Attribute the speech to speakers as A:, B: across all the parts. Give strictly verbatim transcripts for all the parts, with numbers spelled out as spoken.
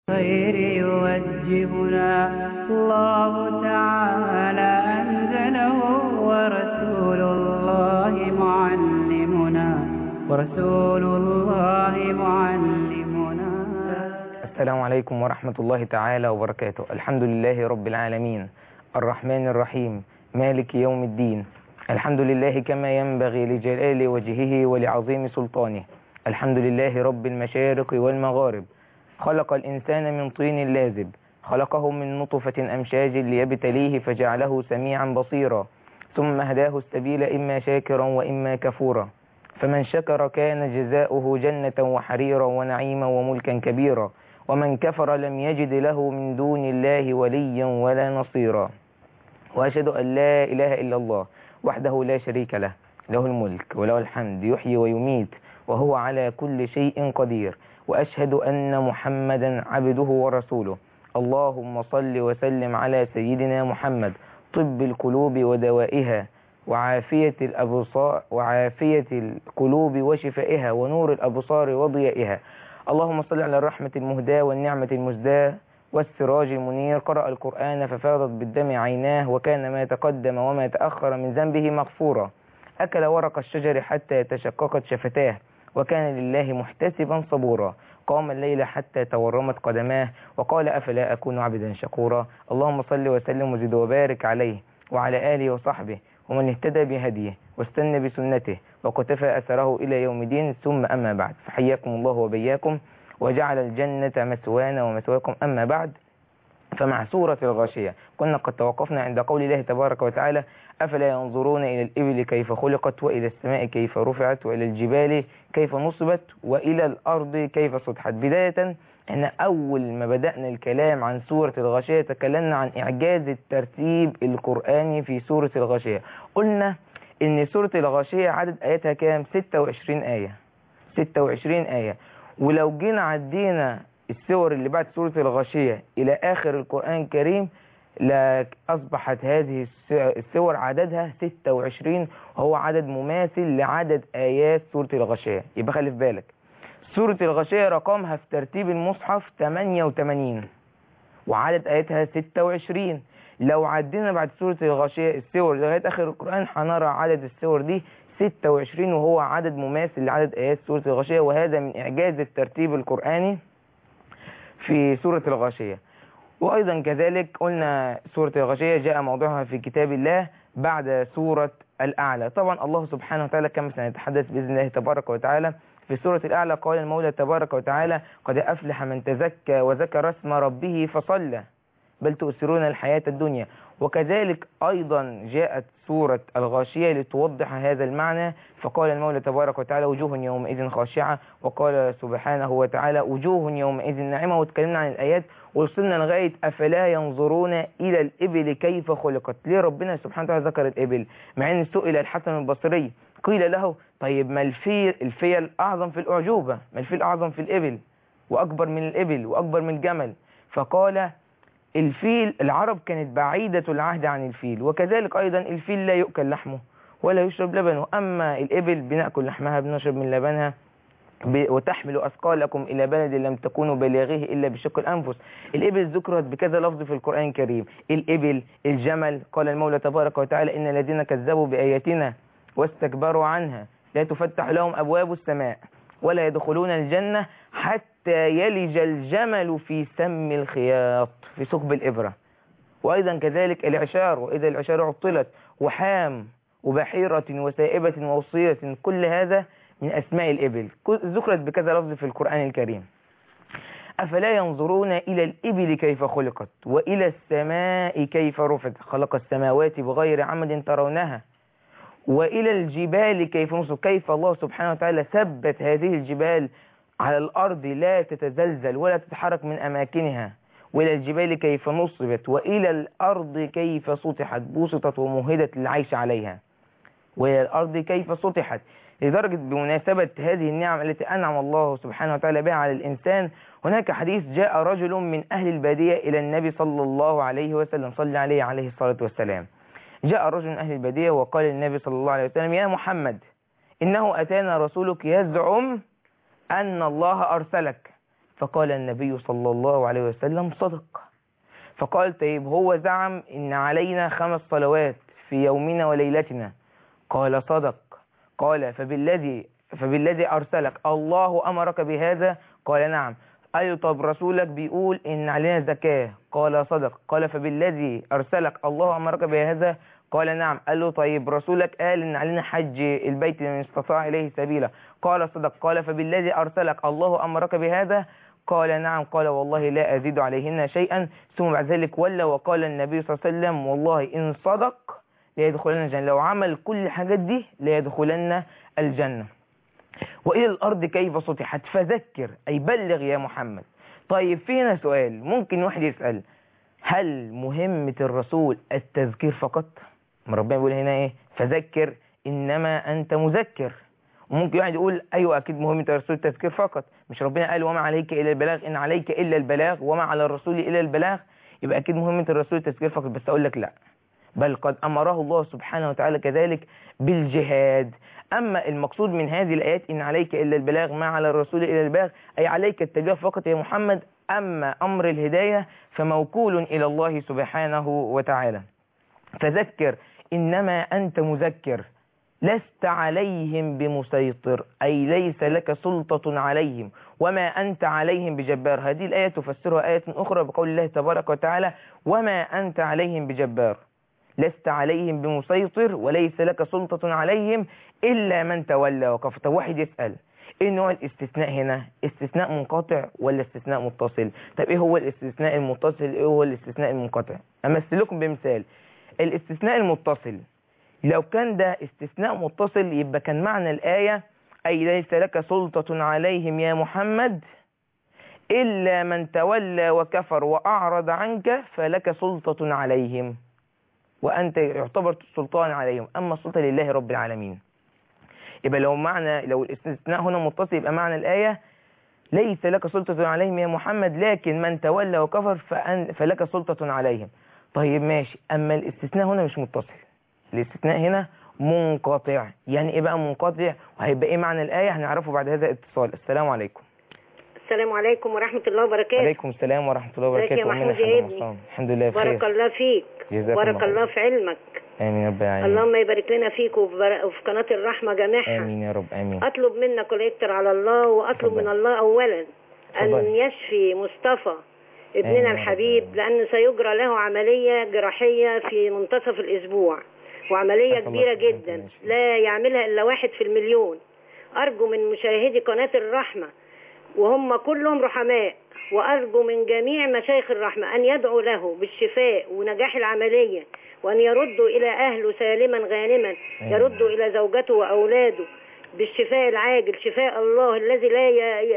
A: خير يوجهنا الله تعالى أنزله ورسول الله معلمنا ورسول الله معلمنا.
B: السلام عليكم ورحمة الله تعالى وبركاته. الحمد لله رب العالمين الرحمن الرحيم مالك يوم الدين. الحمد لله كما ينبغي لجلال وجهه ولعظيم سلطانه. الحمد لله رب المشارق والمغارب. خلق الإنسان من طين لازب، خلقه من نطفة أمشاج ليبتليه فجعله سميعا بصيرا، ثم هداه السبيل إما شاكرا وإما كفورا، فمن شكر كان جزاؤه جنة وحريرا ونعيما وملكا كبيرا، ومن كفر لم يجد له من دون الله وليا ولا نصيرا. وأشهد أن لا إله إلا الله وحده لا شريك له، له الملك وله الحمد يحيي ويميت وهو على كل شيء قدير. وأشهد أن محمدا عبده ورسوله. اللهم صل وسلم على سيدنا محمد طب القلوب ودوائها وعافية الأبصار وعافية القلوب وشفائها ونور الأبصار وضيائها. اللهم صل على الرحمة المهداة والنعمة المزداة والسراج المنير. قرأ القرآن ففاضت بالدم عيناه وكان ما تقدم وما تأخر من ذنبه مغفورا. أكل ورق الشجر حتى تشققت شفتاه وكان لله محتسبا صبورا. قام الليل حتى تورمت قدماه وقال أفلا أكون عبدا شكورا. اللهم صل وسلم وزد وبارك عليه وعلى آله وصحبه ومن اهتدى بهديه واستنى بسنته وقتفى أثره إلى يوم الدين. ثم أما بعد، فحياكم الله وبياكم وجعل الجنة مثوانا ومثواكم. أما بعد، فمع سورة الغاشية كنا قد توقفنا عند قول الله تبارك وتعالى: أفلا ينظرون إلى الإبل كيف خلقت وإلى السماء كيف رفعت وإلى الجبال كيف نصبت وإلى الأرض كيف سطحت. بداية احنا أول ما بدأنا الكلام عن سورة الغاشية تكلمنا عن إعجاز الترتيب القرآني في سورة الغاشية. قلنا إن سورة الغاشية عدد آياتها كام؟ ستة وعشرين آية. ستة وعشرين آية. ولو جينا عدينا السور اللي بعد سورة الغاشية إلى آخر القرآن الكريم لأصبحت هذه السور عددها ستة وعشرين، وهو عدد مماثل لعدد آيات سورة الغاشية. يبقى خلي في بالك، سورة الغاشية رقمها في ترتيب المصحف ثمانية وثمانين وعدد آياتها ستة وعشرين. لو عدينا بعد سورة الغاشية السور لغاية آخر القرآن هنرى عدد السور دي ستة وعشرين، وهو عدد مماثل لعدد آيات سورة الغاشية. وهذا من إعجاز الترتيب القرآني في سورة الغاشية. وأيضا كذلك قلنا سورة الغاشية جاء موضوعها في كتاب الله بعد سورة الأعلى. طبعا الله سبحانه وتعالى كما سنتحدث بإذن الله تبارك وتعالى في سورة الأعلى قال المولى تبارك وتعالى: قد أفلح من تزكى وذكر اسم ربه فصلى بل تؤثرون الحياة الدنيا. وكذلك أيضا جاءت سورة الغاشية لتوضح هذا المعنى، فقال المولى تبارك وتعالى: وجوه يومئذ خاشعة. وقال سبحانه وتعالى: وجوه يومئذ ناعمة. وتكلمنا عن الآيات ووصلنا لغاية أفلا ينظرون إلى الإبل كيف خلقت. ليه ربنا سبحانه وتعالى ذكر الإبل؟ مع أن سئل الحسن البصري قيل له: طيب ما الفيل؟ الفيل أعظم في الأعجوبة، ما الفيل أعظم في الإبل وأكبر من الإبل وأكبر من الجمل؟ فقال: الفيل العرب كانت بعيدة العهد عن الفيل، وكذلك أيضا الفيل لا يؤكل لحمه ولا يشرب لبنه، أما الإبل بنأكل لحمها بنشرب من لبنها. وتحمل أثقالكم إلى بلد لم تكونوا بالغيه إلا بشق الأنفس. الإبل ذكرت بكذا لفظ في القرآن الكريم: الإبل، الجمل. قال المولى تبارك وتعالى: إن الذين كذبوا بآياتنا واستكبروا عنها لا تفتح لهم أبواب السماء ولا يدخلون الجنة حتى يلج الجمل في سم الخياط في ثقب الإبرة. وأيضا كذلك العشار، وإذا العشار عطلت، وحام وبحيرة وسائبة ووصية، كل هذا من أسماء الإبل ذكرت بكذا لفظ في القرآن الكريم. أفلا ينظرون إلى الإبل كيف خلقت وإلى السماء كيف رفعت. خلق السماوات بغير عمد ترونها وإلى الجبال كيف نصب. كيف الله سبحانه وتعالى ثبت هذه الجبال على الأرض لا تتزلزل ولا تتحرك من أماكنها. وإلى الجبال كيف نصبت وإلى الأرض كيف سطحت، بسطت ومهدت للعيش عليها. وإلى الأرض كيف سطحت، لدرجة بمناسبة هذه النعم التي أنعم الله سبحانه وتعالى بها على الإنسان. هناك حديث: جاء رجل من أهل البادية إلى النبي صلى الله عليه وسلم، صلى عليه عليه الصلاة والسلام. جاء رجل من أهل البادية وقال للنبي صلى الله عليه وسلم: يا محمد، إنه أتانا رسولك يزعم أن الله أرسلك فقال النبي صلى الله عليه وسلم صدق. فقال طيب هو زعم إن علينا خمس صلوات في يومنا وليلتنا، قال صدق. قال فبالذي فبالذي أرسلك الله أمرك بهذا؟ قال نعم. قال طب رسولك بيقول إن علينا زكاة؟ قال صدق. قال فبالذي أرسلك الله أمرك بهذا؟ قال نعم. قال له طيب رسولك قال إن علينا حج البيت من استطاع إليه سبيلا؟ قال صدق. قال فبالذي أرسلك الله أمرك بهذا؟ قال نعم. قال والله لا أزيد عليهن شيئا. ثم بعد ذلك ولى وقال النبي صلى الله عليه وسلم والله إن صدق لا يدخلن الجنة، لو عمل كل الحاجات دي لا يدخلن الجنة. وإلى الأرض كيف سطحت فذكر أي بلغ يا محمد. طيب فينا سؤال ممكن واحد يسأل، هل مهمة الرسول التذكير فقط؟ ما ربنا بيقول هنا إيه؟ فذكر إنما أنت مذكر. وممكن واحد يقول أيوة أكيد مهمة الرسول التذكير فقط، مش ربنا قال وما عليك إلا البلاغ، إن عليك إلا البلاغ وما على الرسول إلا البلاغ، يبقى أكيد مهمة الرسول التذكير فقط. بس أقول لك لا، بل قد أمره الله سبحانه وتعالى كذلك بالجهاد. أما المقصود من هذه الآيات إن عليك إلا البلاغ ما على الرسول إلا البلاغ، أي عليك التبليغ فقط يا محمد. أما أمر الهداية فموكول إلى الله سبحانه وتعالى. فذكر إنما أنت مذكر لست عليهم بمسيطر، أي ليس لك سلطة عليهم وما أنت عليهم بجبار. هذه الآية تفسرها آية أخرى بقول الله تبارك وتعالى وما أنت عليهم بجبار، لست عليهم بمسيطر وليس لك سلطة عليهم إلا من تولى وكفر. طب واحد يسأل ايه نوع الاستثناء هنا؟ استثناء منقطع ولا استثناء متصل؟ طب ايه هو الاستثناء المتصل ايه هو الاستثناء المنقطع؟ امثل لكم بمثال. الاستثناء المتصل لو كان ده استثناء متصل يبقى كان معنى الآية أي ليس لك سلطة عليهم يا محمد إلا من تولى وكفر وأعرض عنك فلك سلطة عليهم، وأنت يعتبر سلطان عليهم، أما السلطة لله رب العالمين. يبقى لو معنى لو الاستثناء هنا متصل يبقى معنى الآية ليس لك سلطة عليهم يا محمد لكن من تولى وكفر فأن فلك سلطة عليهم. طيب ماشي. أما الاستثناء هنا مش متصل، الاستثناء هنا منقطع. يعني ايه بقى منقطع وهيبقى ايه معنى الآية؟ هنعرفه بعد هذا الاتصال. السلام عليكم.
C: السلام عليكم ورحمة الله وبركاته.
B: وعليكم السلام ورحمة الله وبركاته.
C: يا محمود يا ابني.
B: الحمد لله بخير.
C: بارك الله فيك. بارك الله في علمك.
B: آمين رب العالمين.
C: اللهم يبارك لنا فيك وفي قناة الرحمة جميعها.
B: آمين يا رب آمين.
C: أطلب منك ويكتر على الله وأطلب
B: فضل.
C: من الله أولا أن
B: فضل.
C: يشفي مصطفى ابننا الحبيب، لأنه سيجرى له عملية جراحية في منتصف الأسبوع، وعملية كبيرة جدا لا يعملها إلا واحد في المليون. أرجو من مشاهدي قناة الرحمة وهم كلهم رحماء، وأرجو من جميع مشايخ الرحمة أن يدعوا له بالشفاء ونجاح العملية، وأن يردوا إلى أهله سالما غانما، يردوا إلى زوجته وأولاده بالشفاء العاجل، شفاء الله الذي لا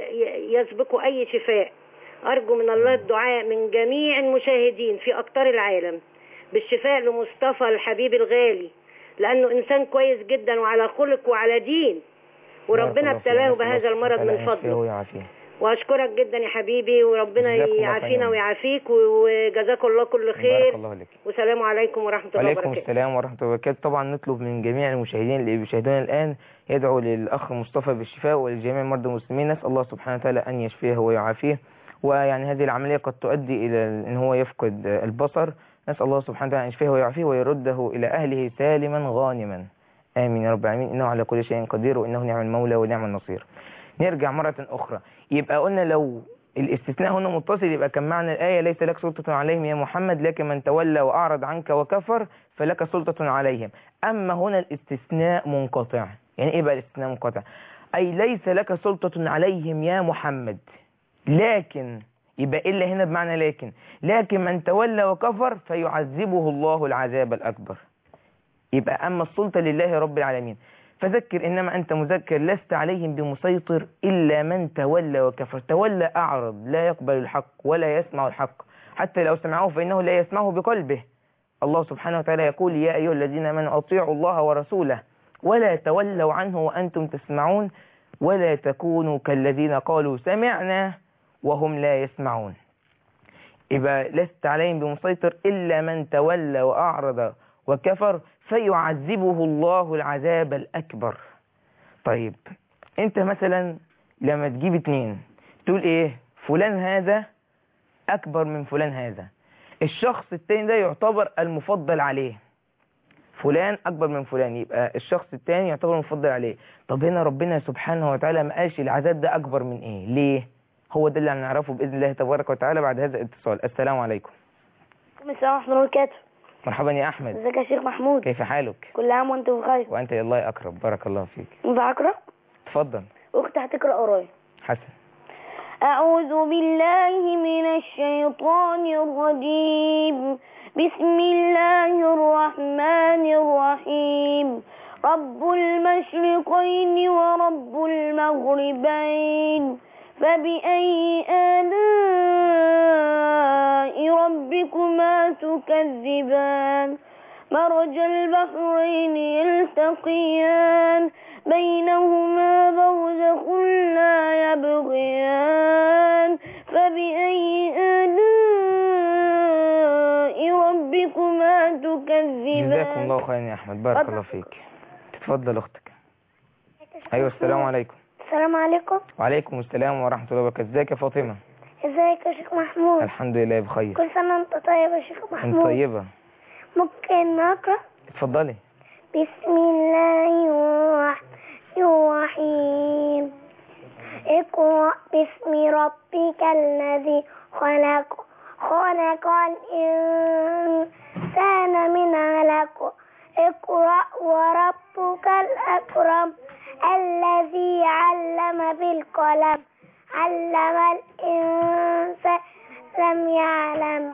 C: يسبقه أي شفاء. أرجو من الله الدعاء من جميع المشاهدين في أقطار العالم بالشفاء لمصطفى الحبيب الغالي، لأنه إنسان كويس جدا وعلى خلق وعلى دين، وربنا ابتلاه بهذا المرض من فضله. وأشكرك جدا يا حبيبي، وربنا يعافينا ويعافيك، وجزاك الله كل خير. والسلام عليكم ورحمة الله وبركاته.
B: وعليكم السلام ورحمة الله وبركاته. طبعا نطلب من جميع المشاهدين اللي بيشاهدونا الآن يدعوا للأخ مصطفى بالشفاء ولجميع مرضى المسلمين. نسأل الله سبحانه وتعالى أن يشفيه ويعافيه. ويعني هذه العملية قد تؤدي إلى أن هو يفقد البصر، نسأل الله سبحانه وتعالى أن يشفيه ويعافيه ويرده إلى أهله سالما غانما. آمين يا رب العالمين. إنه على كل شيء قدير وإنه نعم المولى ونعم النصير. نرجع مرة أخرى. يبقى قلنا لو الاستثناء هنا متصل يبقى كان معنى الآية ليس لك سلطة عليهم يا محمد لكن من تولى وأعرض عنك وكفر فلك سلطة عليهم. أما هنا الاستثناء منقطع. يعني إيه بقى الاستثناء منقطع؟ أي ليس لك سلطة عليهم يا محمد لكن، يبقى إلا هنا بمعنى لكن لكن من تولى وكفر فيعذبه الله العذاب الأكبر. يبقى أما السلطة لله رب العالمين. فذكر إنما أنت مذكر لست عليهم بمسيطر إلا من تولى وكفر. تولى أعرض لا يقبل الحق ولا يسمع الحق، حتى لو سمعه فإنه لا يسمعه بقلبه. الله سبحانه وتعالى يقول يا أيها الذين آمنوا أطيعوا الله ورسوله ولا تولوا عنه وأنتم تسمعون ولا تكونوا كالذين قالوا سمعنا وهم لا يسمعون. يبقى لست عليهم بمسيطر إلا من تولى وأعرض وكفر فيعذبه الله العذاب الأكبر. طيب انت مثلا لما تجيب اتنين تقول ايه؟ فلان هذا أكبر من فلان هذا، الشخص التاني ده يعتبر المفضل عليه، فلان أكبر من فلان، يبقى الشخص التاني يعتبر المفضل عليه. طب هنا ربنا سبحانه وتعالى ما قالش العذاب ده أكبر من إيه؟ ليه؟ هو ده اللي هنعرفه بإذن الله تبارك وتعالى بعد هذا الاتصال. السلام عليكم.
D: السلام ورحمة الله وبركاته.
B: مرحبا يا أحمد.
D: ازيك يا شيخ محمود؟
B: كيف حالك؟
D: كل عام وانت بخير.
B: وأنت يا الله أكرم، بارك الله فيك.
D: انت هقرأ؟
B: اتفضل.
D: أختي هتقرأ قراية.
B: حسن.
D: أعوذ بالله من الشيطان الرجيم، بسم الله الرحمن الرحيم. رب المشرقين ورب المغربين، فبأي آلاء ربكما تكذبان؟ مرج البحرين يلتقيان، بينهما برزخ لا يبغيان، فبأي آلاء ربكما تكذبان؟
B: جزاكم الله خيرا يا أحمد، بارك الله فيك. تفضل أختك. أيوة السلام عليكم.
E: السلام عليكم.
B: وعليكم السلام ورحمة الله وبركاته. ازيك يا فاطمة؟
E: ازيك يا شيخ محمود؟
B: الحمد لله بخير.
E: كل سنة وانت طيب يا شيخ محمود.
B: انت طيبة.
E: ممكن نقرأ؟
B: اتفضلي.
E: بسم الله الرحمن الرحيم. اقرأ باسم ربك الذي خلق، خلق الإنسان من علق، اقرأ وربك الأكرم الذي علم بالقلم، علم الإنسان لم يعلم.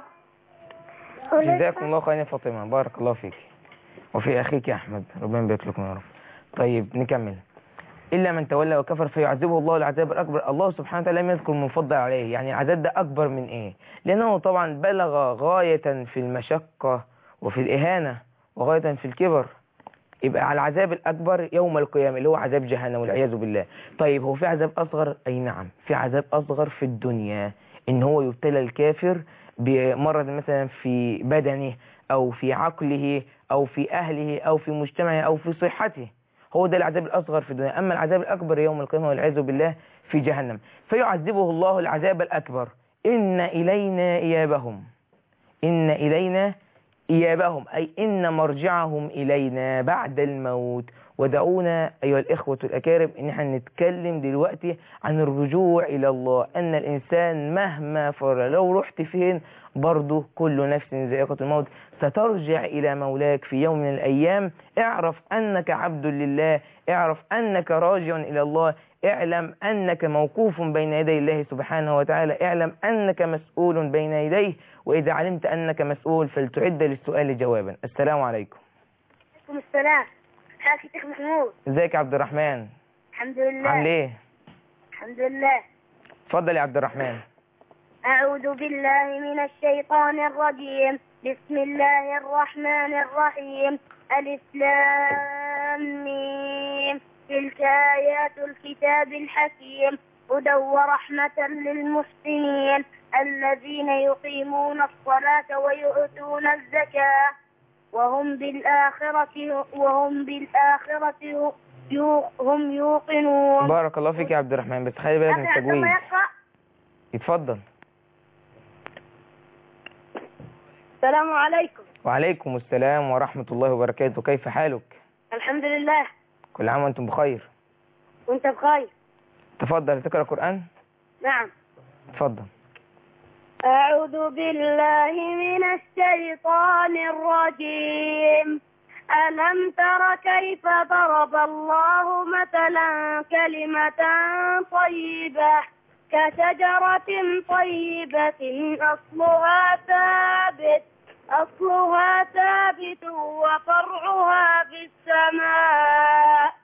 B: جزاكم الله خيرا يا فاطمة، بارك الله فيك وفي أخيك يا أحمد، ربنا يبارك لكم يا رب. طيب نكمل. إلا من تولى وكفر فيعذبه الله العذاب الأكبر. الله سبحانه وتعالى لم يذكر المفضل عليه، يعني العذاب ده أكبر من إيه؟ لأنه طبعا بلغ غاية في المشقة وفي الإهانة وغاية في الكبر، يبقى على العذاب الأكبر يوم القيامة اللي هو عذاب جهنم والعياذ بالله. طيب هو في عذاب أصغر؟ أي نعم في عذاب أصغر في الدنيا، إن هو يبتلى الكافر بمرض مثلا في بدنه أو في عقله أو في أهله أو في مجتمعه أو في صحته، هو ده العذاب الأصغر في الدنيا. أما العذاب الأكبر يوم القيامة والعياذ بالله في جهنم، فيعذبه الله العذاب الأكبر. إن إلينا إيابهم، إن إلينا إيابهم أي إن مرجعهم إلينا بعد الموت. ودعونا أيها الإخوة الأكارم إن احنا نتكلم دلوقتي عن الرجوع إلى الله، أن الإنسان مهما فر لو رحت فين برضه كل نفس ذائقة الموت، سترجع إلى مولاك في يوم من الأيام. اعرف أنك عبد لله، اعرف أنك راجع إلى الله، اعلم أنك موقوف بين يدي الله سبحانه وتعالى، اعلم أنك مسؤول بين يديه، وإذا علمت أنك مسؤول فلتعد للسؤال جوابا. السلام عليكم.
E: وعليكم السلام. حياك يا شيخ محمود.
B: ازيك يا عبد الرحمن؟
E: الحمد لله.
B: عامل ايه؟
E: الحمد لله.
B: اتفضل يا عبد الرحمن.
E: أعوذ بالله من الشيطان الرجيم، بسم الله الرحمن الرحيم. ألف لام ميم، تلك آيات الكتاب الحكيم، هدى ورحمة للمحسنين الذين يقيمون الصلاة ويؤتون الزكاة وهم بالآخرة وهم بالآخرة هم يوقنون.
B: بارك الله فيك يا عبد الرحمن، بس خلي بالك من التجويد. اتفضل.
E: السلام عليكم.
B: وعليكم السلام ورحمة الله وبركاته. كيف حالك؟
E: الحمد لله.
B: كل عام وانتم بخير.
E: وانت بخير.
B: تفضل تقرأ قرآن.
E: نعم.
B: تفضل.
E: أعوذ بالله من الشيطان الرجيم. ألم تر كيف ضرب الله مثلا كلمة طيبة كشجرة طيبة أصلها ثابت أصلها ثابت وفرعها في السماء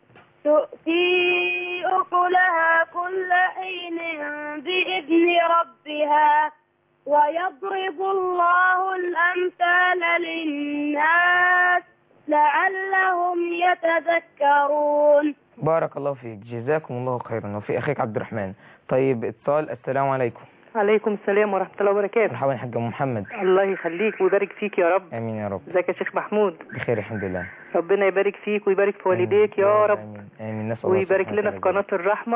E: تؤتي أكلها كل حين بإذن ربها ويضرب الله الأمثال للناس لعلهم يتذكرون.
B: بارك الله فيك، جزاكم الله خيرا. وفي أخيك عبد الرحمن. طيب اتصال. السلام عليكم.
F: عليكم السلام ورحمة الله وبركاته.
B: مرحبا يا حاج محمد.
F: الله يخليك ويبارك فيك يا رب.
B: امين يا رب.
F: ازيك يا شيخ محمود؟
B: بخير الحمد لله.
F: ربنا يبارك فيك ويبارك في والديك يا رب.
B: امين امين. نسأل الله
F: ويبارك لنا في قناة الرحمة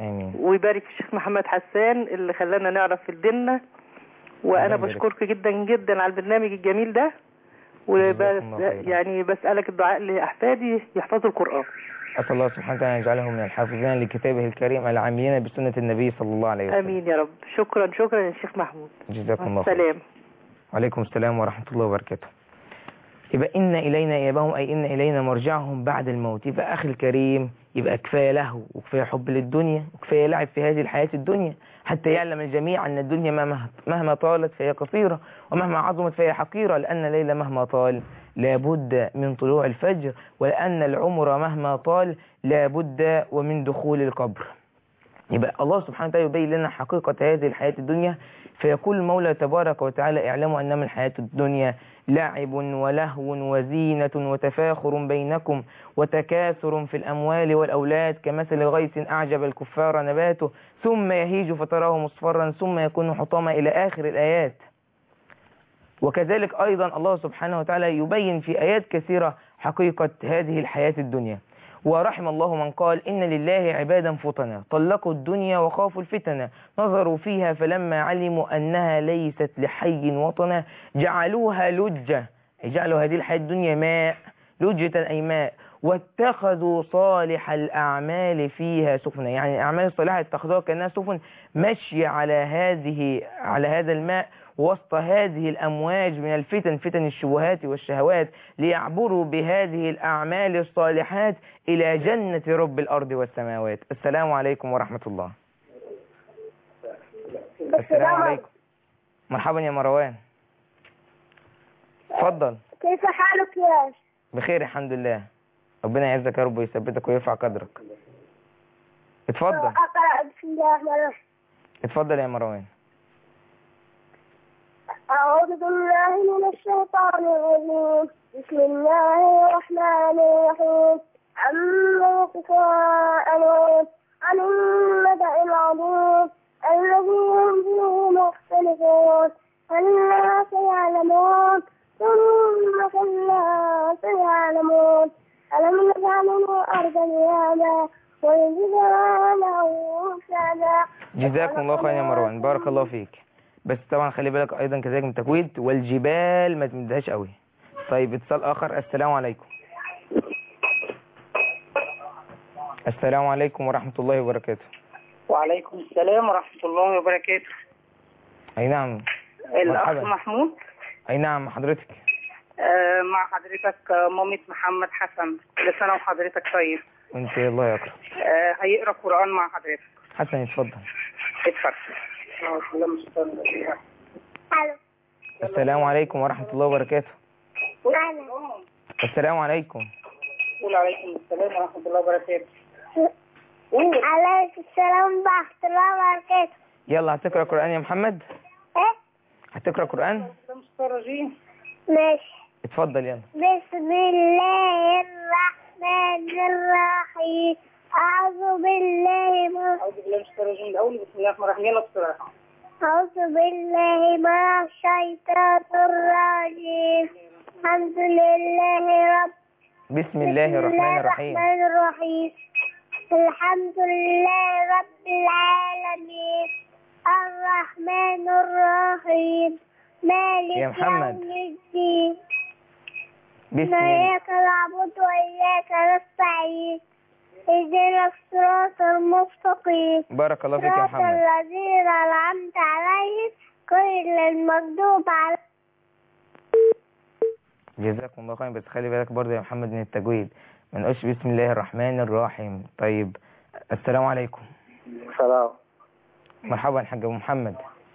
B: امين.
F: ويبارك في الشيخ محمد حسان اللي خلانا نعرف في ديننا. وانا
B: ربنا يبارك.
F: بشكرك جدا جدا على البرنامج الجميل ده. وبس
B: جزاكم الله خيرا.
F: يعني بسألك الدعاء لأحفادي يحفظوا القرآن.
B: أسأل الله سبحانه وتعالى أن يجعله من الحافظين لكتابه الكريم العاملين بسنة النبي صلى الله عليه وسلم.
F: آمين يا رب. شكرا شكرا يا شيخ محمود.
B: جزاكم الله خيرا.
F: السلام.
B: وعليكم السلام ورحمة الله وبركاته. يبقى إن إلينا إيابهم، أي إن إلينا مرجعهم بعد الموت. يبقى أخي الكريم، يبقى كفاية له وكفاية حب للدنيا وكفاية لعب في هذه الحياة الدنيا، حتى يعلم الجميع أن الدنيا مهما مهما طالت فهي قصيرة، ومهما عظمت فهي حقيرة، لأن الليل مهما طال لابد من طلوع الفجر، ولأن العمر مهما طال لابد ومن دخول القبر. يبقى الله سبحانه وتعالى يبين لنا حقيقة هذه الحياة الدنيا، فيقول المولى تبارك وتعالى: اعلموا أنما الحياة الدنيا لعب ولهو وزينة وتفاخر بينكم وتكاثر في الأموال والأولاد كمثل غيث أعجب الكفار نباته ثم يهيج فتراه مصفرا ثم يكون حطاما إلى آخر الآيات. وكذلك أيضا الله سبحانه وتعالى يبين في آيات كثيرة حقيقة هذه الحياة الدنيا. ورحم الله من قال: إن لله عبادا فطنا طلقوا الدنيا وخافوا الفتنة نظروا فيها فلما علموا أنها ليست لحي وطنا جعلوها لجة، جعلوا هذه الحياة الدنيا ماء، لجة أي ماء، واتخذوا صالح الأعمال فيها سفنا، يعني الأعمال الصالحة اتخذوها كأنها سفن ماشية على هذه على هذا الماء وسط هذه الأمواج من الفتن، فتن الشبهات والشهوات، ليعبروا بهذه الأعمال الصالحات إلى جنة رب الأرض والسماوات. السلام عليكم ورحمة الله. السلام عليكم. مرحبا يا مروان. اتفضل.
D: كيف حالك يا؟
B: بخير الحمد لله. ربنا يعزك يا رب ويثبتك ويرفع قدرك. اتفضل.
D: أقرأ بسم الله الرحمن الرحيم.
B: اتفضل يا مروان.
D: أعوذ بالله من الشيطان الرجيم. بسم الله الرحمن الرحيم. عما يتساءلون عن النبأ العظيم الذي هم فيه مختلفون كلا سيعلمون ثم كلا سيعلمون ألم نجعل الأرض مهادا والجبال أوتادا.
B: جزاكم الله خيرا يا مروان، بارك الله فيك. بس طبعا خلي بالك ايضا كذلك من تكويد والجبال ما تمدهاش قوي. طيب اتصال اخر. السلام عليكم. السلام عليكم ورحمة الله وبركاته.
G: وعليكم السلام ورحمة الله وبركاته.
B: اي نعم.
G: الاخ محمود.
B: اي نعم حضرتك.
G: آه مع حضرتك مامة محمد حسن. كل سنة وحضرتك طيب.
B: وانت الله يكرم.
G: آه هيقرأ قرآن مع حضرتك.
B: حسن اتفضل.
G: اتفضل.
B: السلام عليكم ورحمة الله وبركاته. السلام عليكم.
G: قول عليكم السلام ورحمة الله وبركاته.
D: عليكم السلام ورحمة الله وبركاته.
B: يلا هتقرأ قرآن يا محمد؟
D: ايه؟
B: هتقرأ قرآن؟
D: ماشي.
B: اتفضل يلا.
D: بسم الله الرحمن الرحيم. أعوذ بالله من
G: أعوذ بالله من الشيطان الرجيم الأول. بسم الله الرحمن الرحيم. يلا بسرعة.
D: أعوذ بالله من الشيطان الرجيم. الحمد لله رب
B: بسم الله الرحمن الرحيم.
D: الرحمن الرحيم. الحمد لله رب العالمين الرحمن الرحيم مالك
B: يا محمد.
D: يوم الدين
B: بسم الله.
D: إياك نعبد وإياك نستعين اهدنا الصراط المستقيم
B: بارك الله فيك يا
D: صراط
B: محمد.
D: الذين أنعمت عليهم غير المغضوب عليهم.
B: جزاكم الله خير. بس خلي بالك برضه يا محمد من التجويد، ما نقولش بسم الله الرحمن الرحيم. طيب السلام عليكم.
H: السلام.
B: مرحبا حاج ابو محمد.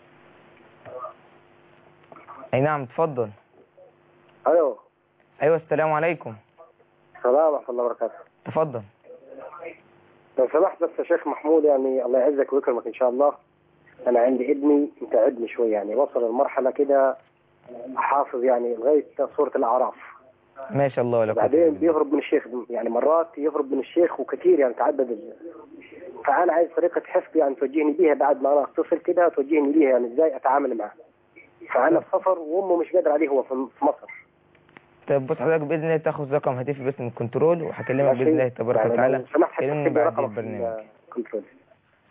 B: اي نعم اتفضل.
H: الو.
B: ايوه السلام عليكم.
H: السلام ورحمة الله وبركاته.
B: تفضل.
H: لو سمحت بس يا شيخ محمود، يعني الله يعزك ويكرمك ان شاء الله. انا عندي ابني متعبني شويه، يعني وصل المرحله كده حافظ يعني لغايه سوره الاعراف.
B: ما شاء الله. لك
H: بعدين بيهرب من الشيخ، يعني مرات يهرب من الشيخ وكثير يعني تعدد. فانا عايز طريقه حفظ يعني توجهني بيها بعد ما انا اتصل كده، توجهني بيها يعني ازاي اتعامل معه. فانا في سفر وامه مش قادر عليه، هو في مصر.
B: طيب بص حضرتك باذن الله تاخد رقم هاتفي بس من الكنترول وهكلمك باذن الله تبارك وتعالى.
H: سمحت
B: كلمني بعد البرنامج.
H: كنترول.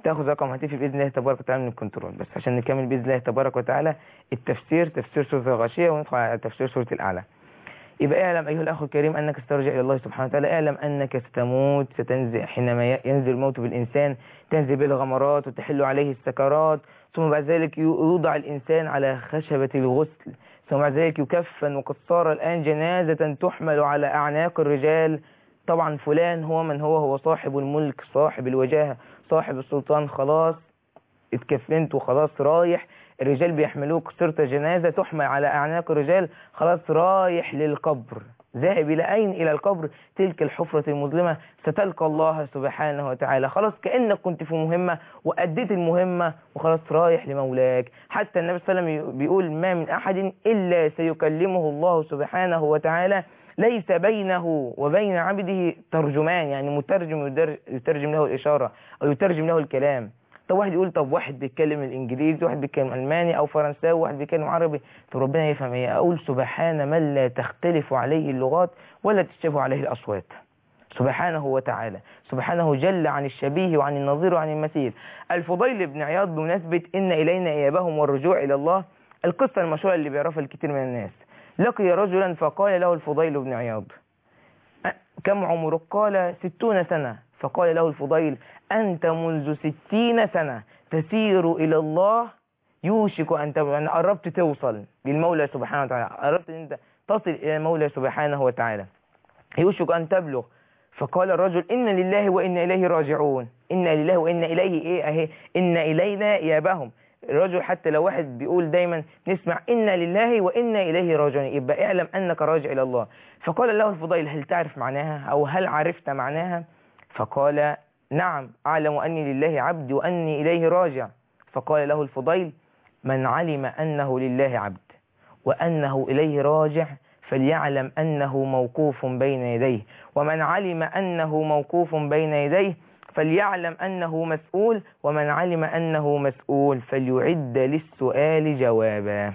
B: تاخذ رقم هاتفي باذن الله تبارك وتعالى من الكنترول. بس عشان نكمل باذن الله تبارك وتعالى التفسير، تفسير سوره الغاشيه، وندخل على تفسير سوره الاعلى. يبقى اعلم ايها الاخ الكريم انك سترجع الى الله سبحانه وتعالى. اعلم انك ستموت، ستنزل حينما ينزل الموت بالانسان، تنزل به الغمرات وتحل عليه السكرات، ثم بعد ذلك يوضع الانسان على خشبه الغسل، ثم بعد ذلك يكفن. وقد صار الان جنازه تحمل على اعناق الرجال. طبعا فلان هو من هو؟ هو صاحب الملك، صاحب الوجاهه، صاحب السلطان. خلاص اتكفنت وخلاص رايح. الرجال بيحملوك، صرت جنازة تحمل على أعناق الرجال، خلاص رايح للقبر. ذاهب إلى أين؟ إلى القبر، تلك الحفرة المظلمة، ستلقى الله سبحانه وتعالى. خلاص كأنك كنت في مهمة وأديت المهمة وخلاص رايح لمولاك. حتى النبي صلى الله عليه وسلم بيقول ما من أحد إلا سيكلمه الله سبحانه وتعالى، ليس بينه وبين عبده ترجمان، يعني مترجم يترجم له الإشارة أو يترجم له الكلام. طب واحد يقول طب واحد بيتكلم الانجليزي، واحد بيتكلم الماني او فرنساوي، واحد بيتكلم عربي، طب ربنا يفهم ايه؟ اقول سبحان من لا تختلف عليه اللغات ولا تشتبه عليه الاصوات، سبحانه وتعالى، سبحانه جل عن الشبيه وعن النظير وعن المثيل. الفضيل بن عياض بمناسبة ان الينا ايابهم والرجوع الى الله، القصة المشهورة اللي بيعرفها الكثير من الناس، لقي رجلا فقال له الفضيل بن عياض كم عمرك؟ قال ستون سنة. فقال له الفضيل أنت منذ ستين سنة تسير إلى الله، يوشك أن تبلغ، يعني قربت توصل للمولى سبحانه وتعالى، قربت أن أنت تصل إلى المولى سبحانه وتعالى، يوشك أن تبلغ. فقال الرجل إن لله وإنا إليه راجعون. إن لله وإنا إليه إيه أهي، إن إلينا إيابهم. الرجل حتى لو واحد بيقول دايما نسمع إنا لله وإنا إليه راجعون، يبقى اعلم أنك راجع إلى الله. فقال له الفضيل هل تعرف معناها أو هل عرفت معناها؟ فقال نعم أعلم أني لله عبد وأني إليه راجع. فقال له الفضيل من علم أنه لله عبد وأنه إليه راجع فليعلم أنه موقوف بين يديه، ومن علم أنه موقوف بين يديه فليعلم أنه مسؤول، ومن علم أنه مسؤول فليعد للسؤال جوابا.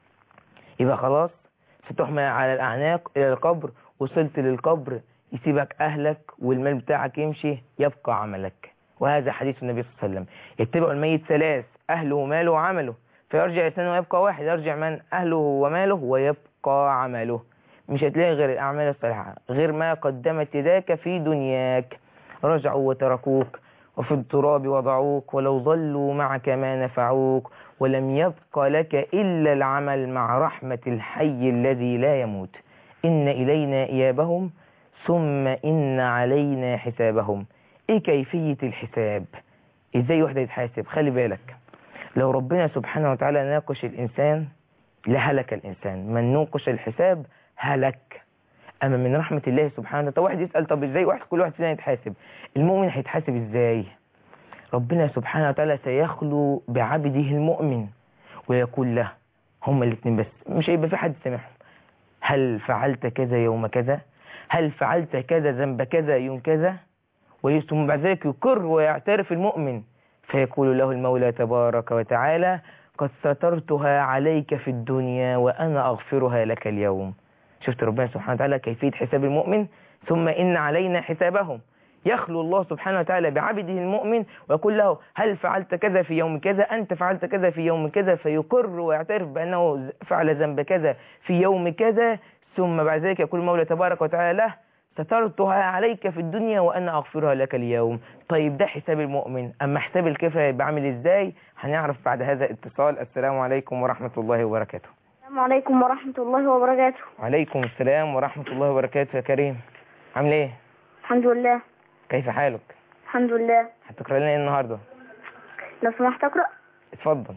B: يبقى خلاص ستحمل على الأعناق إلى القبر، وصلت للقبر يسيبك أهلك والمال بتاعك يمشي، يبقى عملك. وهذا حديث النبي صلى الله عليه وسلم، يتبع الميت ثلاث، أهله وماله وعمله، فيرجع اثنين ويبقى واحد، يرجع من أهله وماله ويبقى عمله. مش هتلاقي غير الأعمال الصالحة، غير ما قدمت يداك في دنياك. رجعوا وتركوك وفي التراب وضعوك، ولو ظلوا معك ما نفعوك، ولم يبق لك إلا العمل مع رحمة الحي الذي لا يموت. إن إلينا إيابهم ثم إن علينا حسابهم. إيه كيفية الحساب؟ إزاي واحد يتحاسب؟ خلي بالك، لو ربنا سبحانه وتعالى ناقش الإنسان لهلك الإنسان، من نوقش الحساب هلك. أما من رحمة الله سبحانه وتعالى، واحد يسأل طب إزاي واحد كل واحد فينا يتحاسب؟ المؤمن هيتحاسب إزاي؟ ربنا سبحانه وتعالى سيخلو بعبده المؤمن ويقول له، هما الاثنين بس، مش هيبقى في حد سامحهم، هل فعلت كذا يوم كذا؟ هل فعلت كذا ذنب كذا يوم كذا؟ ثم بعد ذلك يقر ويعترف المؤمن، فيقول له المولى تبارك وتعالى قد سترتها عليك في الدنيا وأنا أغفرها لك اليوم. شفت ربنا سبحانه وتعالى كيفية حساب المؤمن؟ ثم إن علينا حسابهم. يخلو الله سبحانه وتعالى بعبده المؤمن ويقول له هل فعلت كذا في يوم كذا؟ أنت فعلت كذا في يوم كذا، فيقر ويعترف بأنه فعل ذنب كذا في يوم كذا. ثم بعد ذلك يقول المولى تبارك وتعالى له سترتها عليك في الدنيا وأنا أغفرها لك اليوم. طيب ده حساب المؤمن، أما حساب الكافر هيبقى عامل إزاي؟ هنعرف بعد هذا الاتصال. السلام عليكم ورحمة الله وبركاته.
D: السلام عليكم ورحمة الله وبركاته.
B: وعليكم السلام ورحمة الله وبركاته. يا كريم عامل إيه؟
D: الحمد لله.
B: كيف حالك؟
D: الحمد لله.
B: هتقرأ لنا إيه النهاردة؟
D: لو سمحت أقرأ.
B: اتفضل.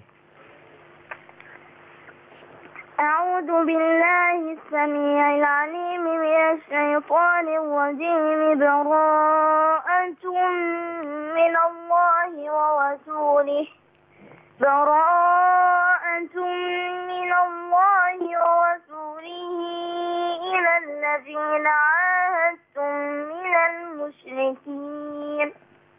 D: أعوذ بالله السميع العليم من الشيطان الرجيم. براءة من الله ورسوله براءة من الله ورسوله إلى الذين عاهدتم من المشركين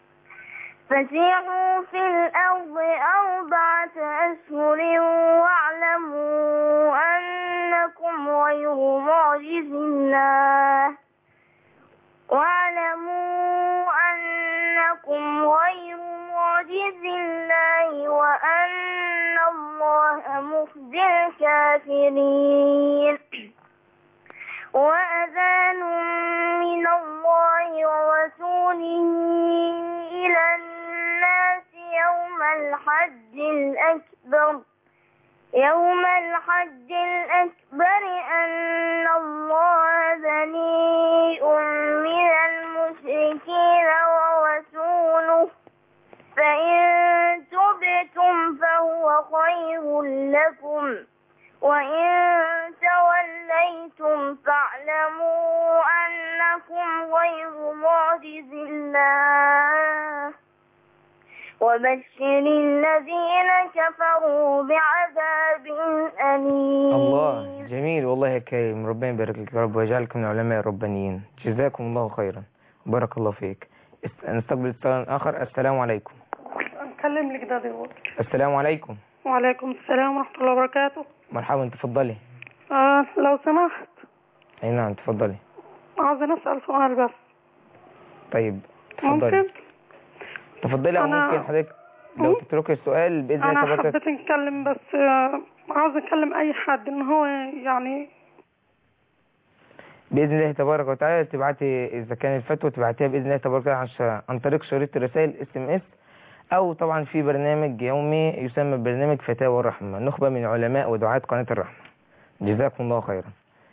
D: فسيحوا في الأرض أربعة أشهر واعلموا أنكم غير معجز الله واعلموا أنكم غير معجز يخزي الكافرين. وأذان من الله ورسوله إلى الناس يوم الحج الأكبر يوم الحج الأكبر أن الله بريء من المشركين ورسوله فإن تبتم فهو خير لكم وإن توليتم فاعلموا أنكم غير معجز الله وبشر الذين كفروا بعذاب أليم.
B: الله جميل والله يا كريم، ربنا يبارك لك يا رب ويجعلكم من العلماء الربانيين، جزاكم الله خيرا، بارك الله فيك. نستقبل اتصال آخر. السلام عليكم.
I: أكلم لك ده دلوقتي.
B: السلام عليكم.
I: وعليكم السلام ورحمة الله وبركاته.
B: مرحبا، تفضلي.
I: آه لو سمحت.
B: أي نعم تفضلي.
I: عاوزة نسأل سؤال بس.
B: طيب تفضلي.
I: ممكن؟
B: تفضلي أو
I: أنا...
B: ممكن حضرتك لو تتركي السؤال بإذن الله
I: أنا حبيت نتكلم بس آه عاوزة أكلم أي حد إن هو يعني
B: بإذن الله تبارك وتعالى تبعتي إذا كان الفتوى تبعتيها بإذن الله تبارك وتعالى عن طريق شريط الرسائل اس ام اس، أو طبعا في برنامج يومي يسمى برنامج فتاوى الرحمة، نخبة من علماء ودعاة قناة الرحمة. جزاكم الله خيرا.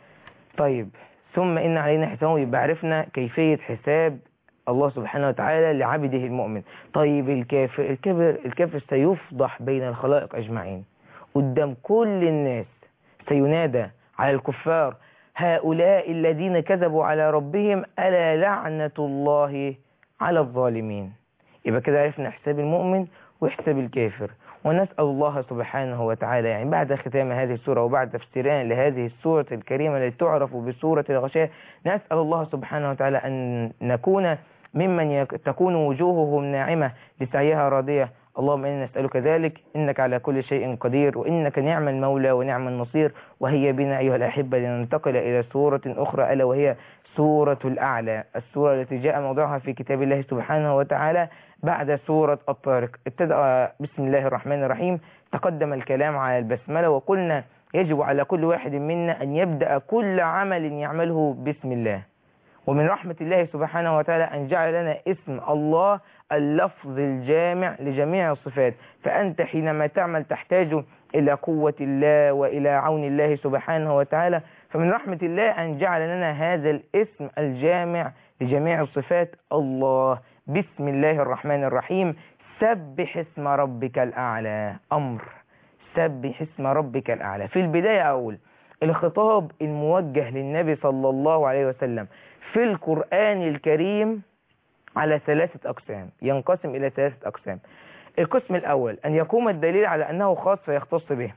B: طيب ثم إن علينا حسابه، يبقى عرفنا كيفية حساب الله سبحانه وتعالى لعبده المؤمن. طيب الكافر الكافر الكافر سيفضح بين الخلائق أجمعين قدام كل الناس، سينادى على الكفار هؤلاء الذين كذبوا على ربهم ألا لعنة الله على الظالمين. يبقى كده عرفنا حساب المؤمن وحساب الكافر. ونسأل الله سبحانه وتعالى يعني بعد ختام هذه السورة وبعد تفسيرها لهذه السورة الكريمة التي تعرف بسورة الغشاء، نسأل الله سبحانه وتعالى أن نكون ممن يك... تكون وجوههم ناعمة لسعيها راضية. اللهم إنا نسألك ذلك، إنك على كل شيء قدير، وإنك نعم المولى ونعم النصير. وهي بنا أيها الأحبة لننتقل إلى سورة أخرى ألا وهي سورة الأعلى، السورة التي جاء موضوعها في كتاب الله سبحانه وتعالى بعد سورة الطارق. ابتدأ بسم الله الرحمن الرحيم، تقدم الكلام على البسملة وقلنا يجب على كل واحد منا أن يبدأ كل عمل يعمله بسم الله. ومن رحمة الله سبحانه وتعالى أن جعل لنا اسم الله اللفظ الجامع لجميع الصفات، فأنت حينما تعمل تحتاج إلى قوة الله وإلى عون الله سبحانه وتعالى. فمن رحمة الله أن جعل لنا هذا الاسم الجامع لجميع الصفات الله. بسم الله الرحمن الرحيم، سبح اسم ربك الأعلى. أمر سبح اسم ربك الأعلى. في البداية أقول الخطاب الموجه للنبي صلى الله عليه وسلم في القرآن الكريم على ثلاثة أقسام، ينقسم إلى ثلاثة أقسام. القسم الأول أن يقوم الدليل على أنه خاص فيختص به.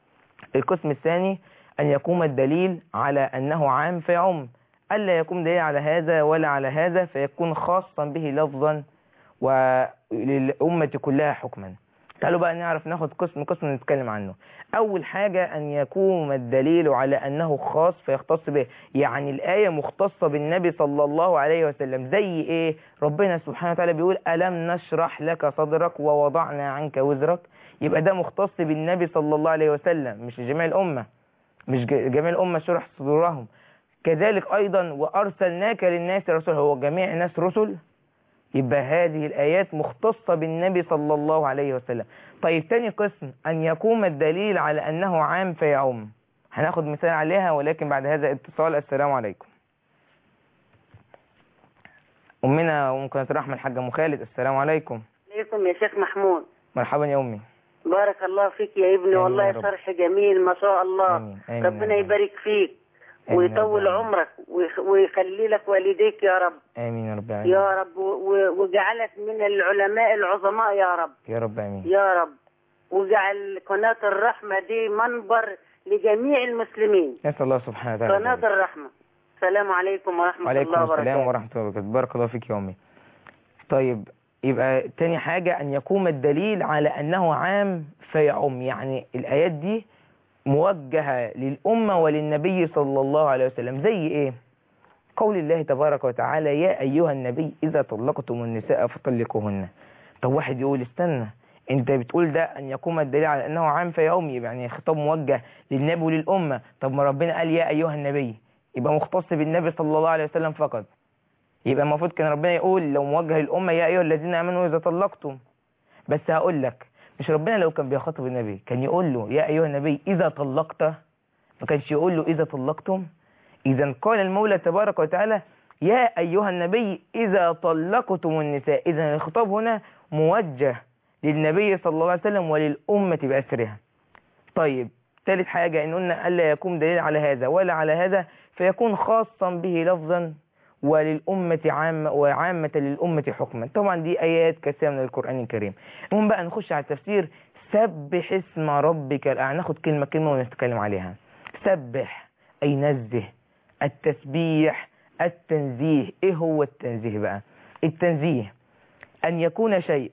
B: القسم الثاني أن يقوم الدليل على أنه عام فيعم، ألا يقوم دليل على هذا ولا على هذا فيكون خاصا به لفظا وللأمة كلها حكما. تعالوا بقى نعرف ناخد قسم قسم نتكلم عنه. أول حاجة أن يقوم الدليل على أنه خاص فيختص به، يعني الآية مختصة بالنبي صلى الله عليه وسلم. زي إيه؟ ربنا سبحانه وتعالى بيقول ألم نشرح لك صدرك ووضعنا عنك وزرك. يبقى ده مختص بالنبي صلى الله عليه وسلم مش لجميع الأمة، مش جميع الأمة شرح صدورهم. كذلك أيضا وأرسلناك للناس رسول، هو جميع الناس رسل؟ يبقى هذه الآيات مختصة بالنبي صلى الله عليه وسلم. طيب تاني قسم أن يقوم الدليل على أنه عام فيعم، هناخد مثال عليها ولكن بعد هذا اتصال. السلام عليكم. أمنا وممكن الرحمة الحاجة أم خالد. السلام عليكم.
J: عليكم يا شيخ محمود.
B: مرحبا يا أمي.
J: بارك الله فيك يا ابني، والله شرح جميل ما شاء الله.
B: آمين. آمين.
J: ربنا يبارك فيك ويطول عمرك ويخلي لك والديك يا رب.
B: آمين يا رب العالمين.
J: يا رب وجعلك من العلماء العظماء يا رب.
B: يا رب آمين.
J: يا رب وجعل قناة الرحمة دي منبر لجميع المسلمين.
B: نسأل الله سبحانه وتعالى.
J: قناة الرحمة. السلام عليكم ورحمة الله وبركاته.
B: وعليكم السلام ورحمة الله وبركاته. بارك الله فيك يا أمي. طيب يبقى تاني حاجة أن يقوم الدليل على أنه عام فيعم، يعني الآيات دي موجهة للأمة وللنبي صلى الله عليه وسلم. زي إيه؟ قول الله تبارك وتعالى يا أيها النبي إذا طلقتم النساء فطلقوهن. طب واحد يقول استنى، انت بتقول ده ان يقوم الدليل على انه عام في يوم، يعني خطاب موجه للنبي وللامه. طب ما ربنا قال يا ايها النبي، يبقى مختص بالنبي صلى الله عليه وسلم فقط. يبقى المفروض كان ربنا يقول لو موجه للامه يا ايها الذين امنوا اذا طلقتم. بس هقول لك، مش ربنا لو كان بيخاطب النبي كان يقول له يا ايها النبي اذا طلقت، ما كانش يقول له اذا طلقتم؟ اذا قال المولى تبارك وتعالى يا ايها النبي اذا طلقتم النساء. اذا الخطاب هنا موجه للنبي صلى الله عليه وسلم وللامه باسرها. طيب ثالث حاجه ان قلنا الا يكون دليل على هذا ولا على هذا، فيكون خاصا به لفظا وللأمة عامة وعامة للأمة حكما. طبعا دي آيات كثيرة من القرآن الكريم. المهم بقى نخش على التفسير. سبح اسم ربك الأعلى، ناخد كلمة كلمة ونتكلم عليها. سبح أي نزه، التسبيح التنزيه. إيه هو التنزيه بقى؟ التنزيه أن يكون شيء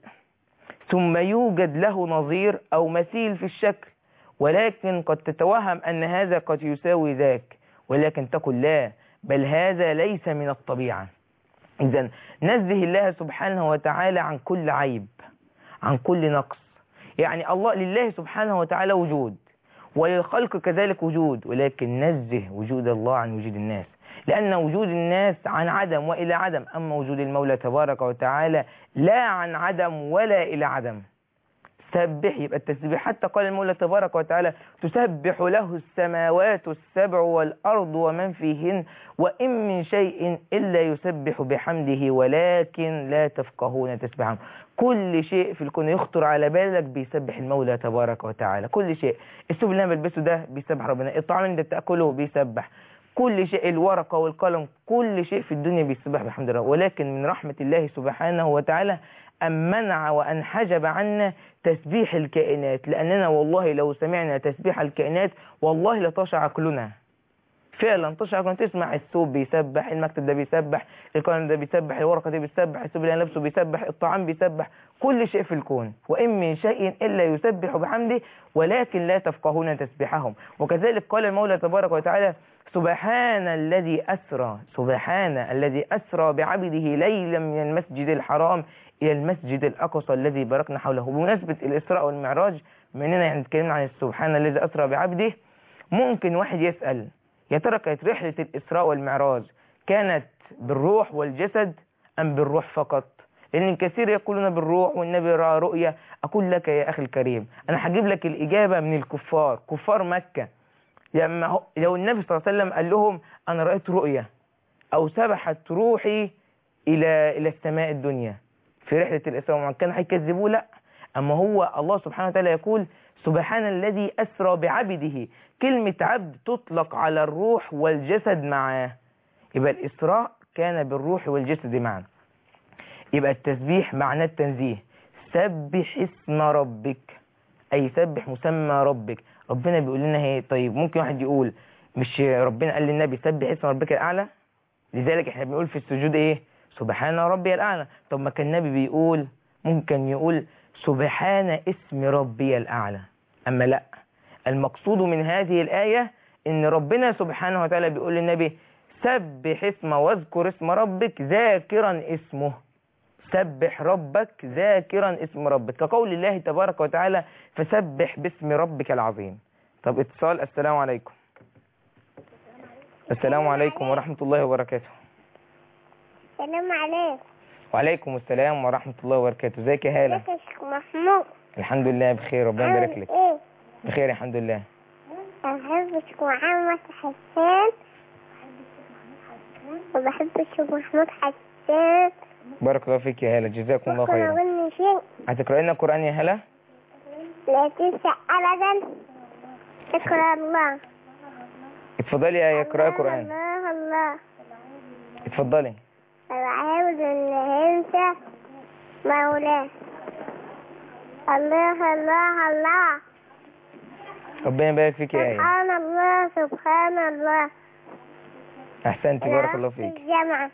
B: ثم يوجد له نظير أو مثيل في الشكل، ولكن قد تتوهم أن هذا قد يساوي ذاك، ولكن تقل لا، بل هذا ليس من الطبيعة. إذن نزه الله سبحانه وتعالى عن كل عيب، عن كل نقص. يعني الله لله سبحانه وتعالى وجود، وللخلق كذلك وجود، ولكن نزه وجود الله عن وجود الناس، لأن وجود الناس عن عدم وإلى عدم، أما وجود المولى تبارك وتعالى لا عن عدم ولا إلى عدم. سبح، يبقى التسبيح. حتى قال المولى تبارك وتعالى تسبح له السماوات السبع والأرض ومن فيهن وإن من شيء إلا يسبح بحمده ولكن لا تفقهون تسبحهم. كل شيء في الكون يخطر على بالك بيسبح المولى تبارك وتعالى، كل شيء. الثوب اللي انا بلبسه ده بيسبح ربنا، الطعام اللي انت بتاكله بيسبح، كل شيء، الورقة والقلم، كل شيء في الدنيا بيسبح بحمد الله. ولكن من رحمة الله سبحانه وتعالى أن منع وأن حجب عنا تسبيح الكائنات، لأننا والله لو سمعنا تسبيح الكائنات والله لتشع عقلنا، فعلا تشع عقلنا. تسمع الثوب بيسبح، المكتب ده بيسبح، القلم ده بيسبح، الورقة دي بيسبح، الثوب اللي أنا لابسه بيسبح، الطعام بيسبح، كل شيء في الكون. وإن من شيء إلا يسبح بحمده ولكن لا تفقهون تسبيحهم. وكذلك قال المولى تبارك وتعالى سبحان الذي أسرى، سبحان الذي أسرى بعبده ليلا من المسجد الحرام إلى المسجد الأقصى الذي باركنا حوله. بمناسبة الإسراء والمعراج، مننا يعني نتكلم عن سبحان الذي أسرى بعبده، ممكن واحد يسأل يا ترى كانت رحلة الإسراء والمعراج كانت بالروح والجسد أم بالروح فقط؟ لأن الكثير يقولون بالروح والنبي رأى رؤيا. أقول لك يا أخي الكريم، أنا هجيب لك الإجابة من الكفار، كفار مكة. لما لو النبي صلى الله عليه وسلم قال لهم أنا رأيت رؤيا أو سبحت روحي إلى إلى السماء الدنيا في رحلة الإسراء والمعراج، كان هيكذبوه؟ لا. أما هو الله سبحانه وتعالى يقول سبحان الذي أسرى بعبده. كلمة عبد تطلق على الروح والجسد معاه، يبقى الإسراء كان بالروح والجسد معا. يبقى التسبيح معناه التنزيه. سبح اسم ربك أي سبح مسمى ربك. ربنا بيقول لنا هي. طيب ممكن واحد يقول مش ربنا قال للنبي سبح اسم ربك الأعلى؟ لذلك احنا بنقول في السجود ايه؟ سبحان ربي الأعلى. طب ما كان النبي بيقول، ممكن يقول سبحان اسم ربي الأعلى. أما لا، المقصود من هذه الآية إن ربنا سبحانه وتعالى بيقول للنبي سبح اسم واذكر اسم ربك ذاكرا اسمه. سبح ربك ذاكرا اسم ربك، كقول الله تبارك وتعالى فسبح باسم ربك العظيم. طب اتصال. السلام عليكم. السلام عليكم ورحمة الله وبركاته.
D: السلام عليكم.
B: وعليكم السلام ورحمة الله وبركاته. ازيك يا هالة؟
D: ازيك يا شيخ محمود؟
B: الحمد لله بخير، ربنا يبارك لك.
D: ايه؟
B: بخير الحمد لله.
D: بحب الشيخ محمد حسان وبحب الشيخ محمود حسان.
B: بارك الله فيك يا هالة، جزاكم الله خيرا.
D: ممكن شيء؟
B: هتقرأي لنا القرآن يا هالة؟
D: لا تنسى أبدا. اقرأ الله.
B: اتفضلي يا اقرأي قرآن.
D: الله الله.
B: اتفضلي.
D: العاوز ان انت مولاه. الله الله الله.
B: ربنا يبارك فيك يا آية.
D: سبحان الله سبحان الله.
B: احسنتي، بارك الله فيك.
D: الجامعة.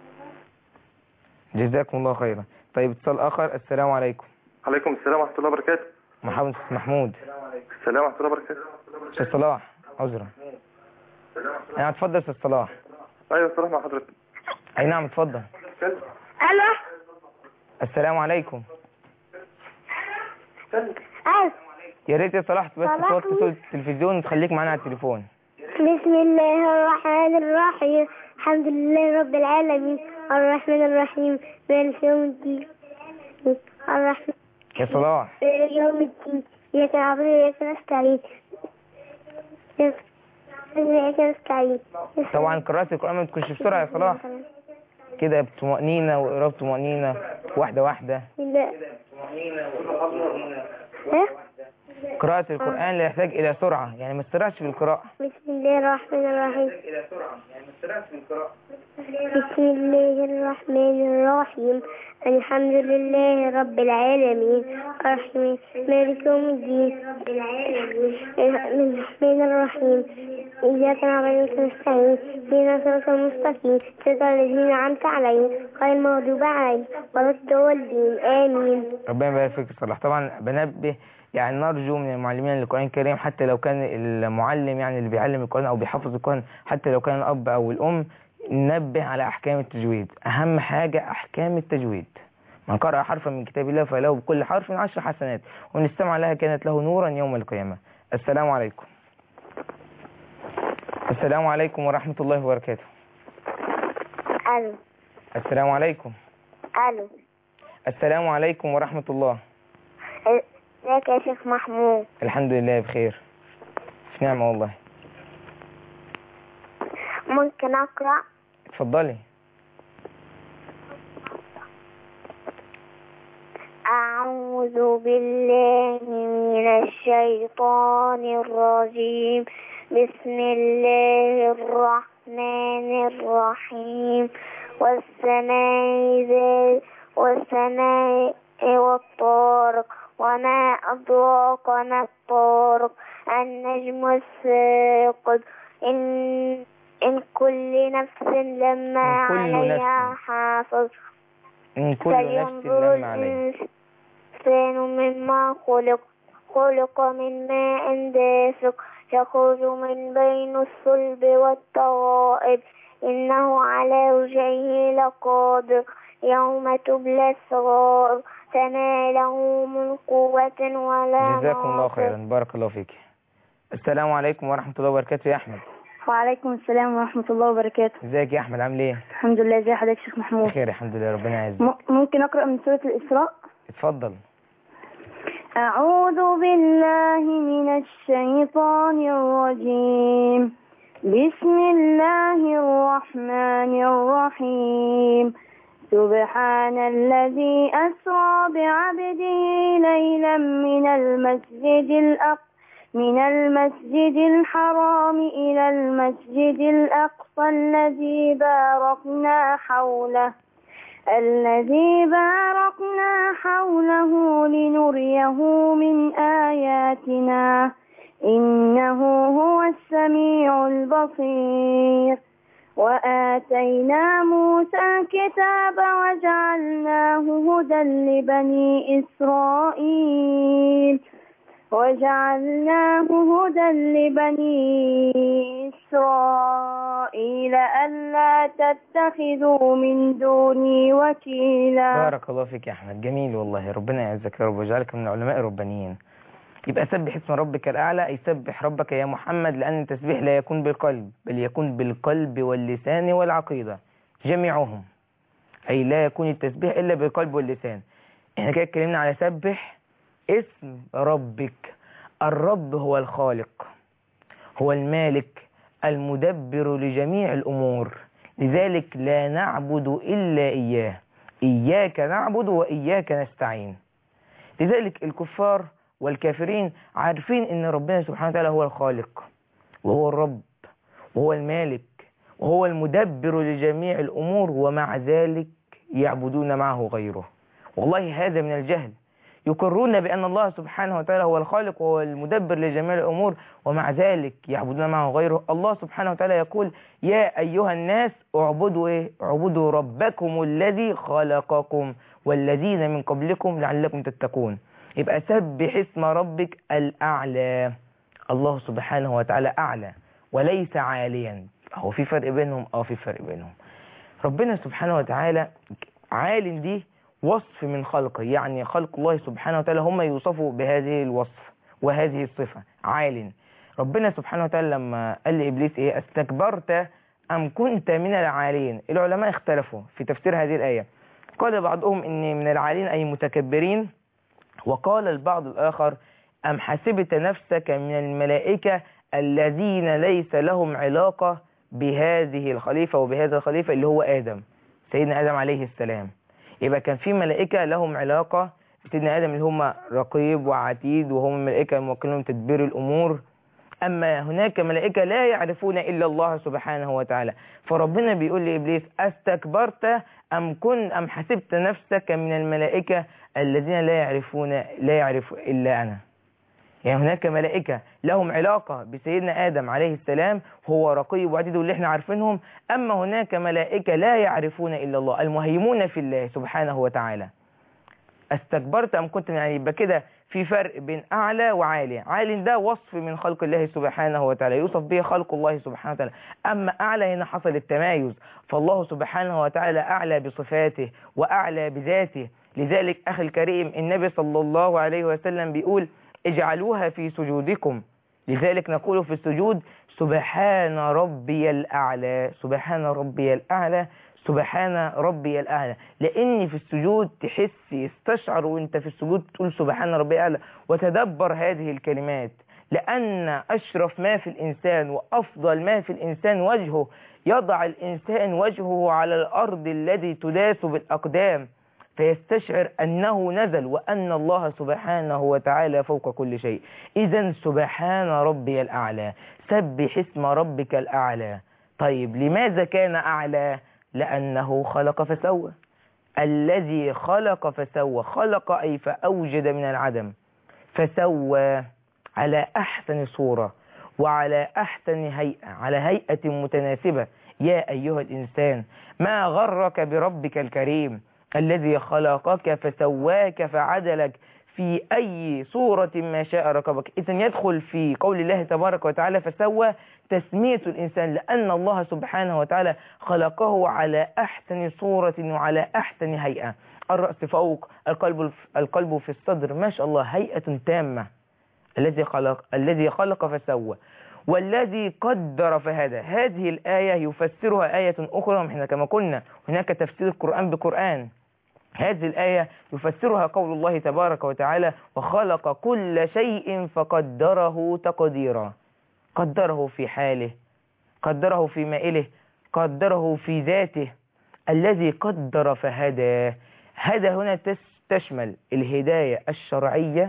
B: جزاكم الله خيرا. طيب اتصال اخر. السلام عليكم.
K: عليكم السلام ورحمة الله وبركاته.
B: محمد محمود.
K: السلام ورحمة الله وبركاته.
B: استاذ صلاح عذرا. انا اتفضل استاذ صلاح.
K: ايوه صلاح مع حضرتك.
B: اي نعم اتفضل.
D: الو.
B: السلام عليكم. يا ريت يا صلاح بس توطي صوت التلفزيون وتخليك معانا على التليفون.
D: بسم الله الرحمن الرحيم، الحمد لله رب العالمين، الرحمن الرحيم، مالك يوم الدين، الرحمن
B: يا صلاح
D: مالك يوم الدين، إياك نعبد وإياك نستعين، إياك نستعين.
B: طبعا قراءة القرآن ما تكونش بسرعة يا صلاح، كده بطمأنينة وقراءة بطمأنينة واحدة واحدة.
D: لا
B: قراءة القرآن لا يحتاج إلى سرعة، يعني ما تسرعش في القراءة.
D: بسم الله الرحمن الرحيم. بسم الله الرحمن الرحيم، الحمد لله رب العالمين، الرحمن مالك يوم الدين، الرحمن الرحيم، إياك نعبد وإياك نستعين، اهدنا الصراط المستقيم، صراط الذين أنعمت عليهم غير المغضوب عليهم ولا الضالين، آمين.
B: ربنا يبارك فيك يا صلاح. طبعا بنبه يعني نرجو من المعلمين للقرآن الكريم، حتى لو كان المعلم يعني اللي بيعلم القرآن أو بيحفظ القرآن، حتى لو كان الأب أو الأم، ننبه على أحكام التجويد. أهم حاجة أحكام التجويد. من قرأ حرفا من كتاب الله فله بكل حرف عشر حسنات، ومن استمع لها كانت له نورا يوم القيامة. السلام عليكم. السلام عليكم ورحمة الله وبركاته.
D: ألو.
B: السلام عليكم.
D: ألو.
B: السلام عليكم ورحمة الله.
D: ازيك يا شيخ محمود؟
B: الحمد لله بخير، في نعمة والله.
D: ممكن أقرأ؟
B: اتفضلي.
D: أعوذ بالله من الشيطان الرجيم، بسم الله الرحمن الرحيم، والسماء ذات والسماء والطارق، وما أدراك ما الطارق، النجم الثاقب، إن إن كل نفس لما عليها حافظ،
B: إن كل نفس لما عليها.
D: الإنسان مما خلق خلق من ماء دافق، يخرج من بين الصلب والترائب، إنه على وجهه لقادر، يوم تبلى السرائر، فما له من قوة ولا
B: جزاكم الله خيرا، بارك الله فيك. السلام عليكم ورحمة الله وبركاته يا أحمد.
L: وعليكم السلام ورحمة الله وبركاته.
B: ازيك يا أحمد، عامل ايه؟
L: الحمد لله. ازي حضرتك يا شيخ محمود؟
B: بخير الحمد لله، ربنا يعزك.
L: م- ممكن أقرأ من سورة الإسراء؟
B: اتفضل.
L: أعوذ بالله من الشيطان الرجيم، بسم الله الرحمن الرحيم، سبحان الذي أسرى بعبده ليلا من المسجد الأقصى من المسجد الحرام إلى المسجد الأقصى الذي باركنا حوله الذي باركنا حوله لنريه من آياتنا إنه هو السميع البصير. وآتينا موسى الكتاب وجعلناه هدى لبني إسرائيل وجعلناه هدى لبني إسرائيل ألا تتخذوا من دوني وكيلا.
B: بارك الله فيك يا أحمد، جميل والله، ربنا يعزك يا رب ويجعلك من العلماء الربانيين. يبقى سبح اسم ربك الأعلى، أي سبح ربك يا محمد، لأن التسبيح لا يكون بالقلب بل يكون بالقلب واللسان والعقيدة جميعهم، أي لا يكون التسبيح إلا بالقلب واللسان. احنا كده اتكلمنا على سبح اسم ربك. الرب هو الخالق، هو المالك المدبر لجميع الأمور، لذلك لا نعبد إلا إياه، إياك نعبد وإياك نستعين. لذلك الكفار والكافرين عارفين ان ربنا سبحانه وتعالى هو الخالق وهو الرب وهو المالك وهو المدبر لجميع الأمور، ومع ذلك يعبدون معه غيره. والله هذا من الجهل. يقرون بأن الله سبحانه وتعالى هو الخالق وهو المدبر لجميع الأمور، ومع ذلك يعبدون معه غيره. الله سبحانه وتعالى يقول يا أيها الناس اعبدوا إيه؟ اعبدوا ربكم الذي خلقكم والذين من قبلكم لعلكم تتقون. يبقى سبح اسم ربك الأعلى. الله سبحانه وتعالى أعلى وليس عاليا. هو في فرق بينهم؟ اه في فرق بينهم. ربنا سبحانه وتعالى عال دي وصف من خلقه، يعني خلق الله سبحانه وتعالى هم يوصفوا بهذه الوصف وهذه الصفة، عال. ربنا سبحانه وتعالى لما قال لإبليس إيه؟ استكبرت أم كنت من العالين. العلماء اختلفوا في تفسير هذه الآية، قال بعضهم إن من العالين أي متكبرين، وقال البعض الآخر أم حسبت نفسك من الملائكة الذين ليس لهم علاقة بهذه الخليفة وبهذا الخليفة اللي هو آدم، سيدنا آدم عليه السلام. يبقى كان في ملائكة لهم علاقة بسيدنا آدم اللي هم رقيب وعتيد، وهم الملائكة الموكلون تدبير الأمور. أما هناك ملائكة لا يعرفون إلا الله سبحانه وتعالى. فربنا بيقول لإبليس أستكبرت أم كن أم حسبت نفسك من الملائكة الذين لا يعرفون لا يعرف إلا أنا. يعني هناك ملائكة لهم علاقة بسيدنا آدم عليه السلام، هو رقيب وعتيد واللي احنا عارفينهم. أما هناك ملائكة لا يعرفون إلا الله، المهيمون في الله سبحانه وتعالى. استكبرت أم كنت، يعني يبقى كده في فرق بين أعلى وعالي. عالي ده وصف من خلق الله سبحانه وتعالى، يوصف به خلق الله سبحانه وتعالى. أما أعلى هنا حصل التمايز، فالله سبحانه وتعالى أعلى بصفاته وأعلى بذاته. لذلك أخي الكريم النبي صلى الله عليه وسلم بيقول اجعلوها في سجودكم. لذلك نقول في السجود سبحان ربي الأعلى، سبحان ربي الأعلى، سبحان ربي الأعلى. لأن في السجود تحس يستشعر وانت في السجود تقول سبحان ربي الأعلى وتدبر هذه الكلمات، لأن أشرف ما في الإنسان وأفضل ما في الإنسان وجهه. يضع الإنسان وجهه على الأرض الذي تداس بالأقدام فيستشعر أنه نزل وأن الله سبحانه وتعالى فوق كل شيء. إذن سبحان ربي الأعلى، سبح اسم ربك الأعلى. طيب لماذا كان أعلى؟ لأنه خلق فسوى. الذي خلق فسوى، خلق أي فأوجد من العدم، فسوى على أحسن صورة وعلى أحسن هيئة، على هيئة متناسبة. يا أيها الإنسان ما غرك بربك الكريم الذي خلقك فسواك فعدلك في أي صورة ما شاء ركبك. إذن يدخل في قول الله تبارك وتعالى فسوى تسمية الإنسان، لأن الله سبحانه وتعالى خلقه على أحسن صورة وعلى أحسن هيئة. الرأس فوق، القلب القلب في الصدر، ما شاء الله هيئة تامة. الذي خلق الذي خلق فسوى والذي قدر فهدى. هذه الآية يفسرها آية أخرى، احنا كما قلنا هناك تفسير القرآن بقرآن. هذه الآية يفسرها قول الله تبارك وتعالى وخلق كل شيء فقدره تقديرا. قدره في حاله، قدره في مائله، قدره في ذاته. الذي قدر فهدى. هدى هنا تشمل الهداية الشرعية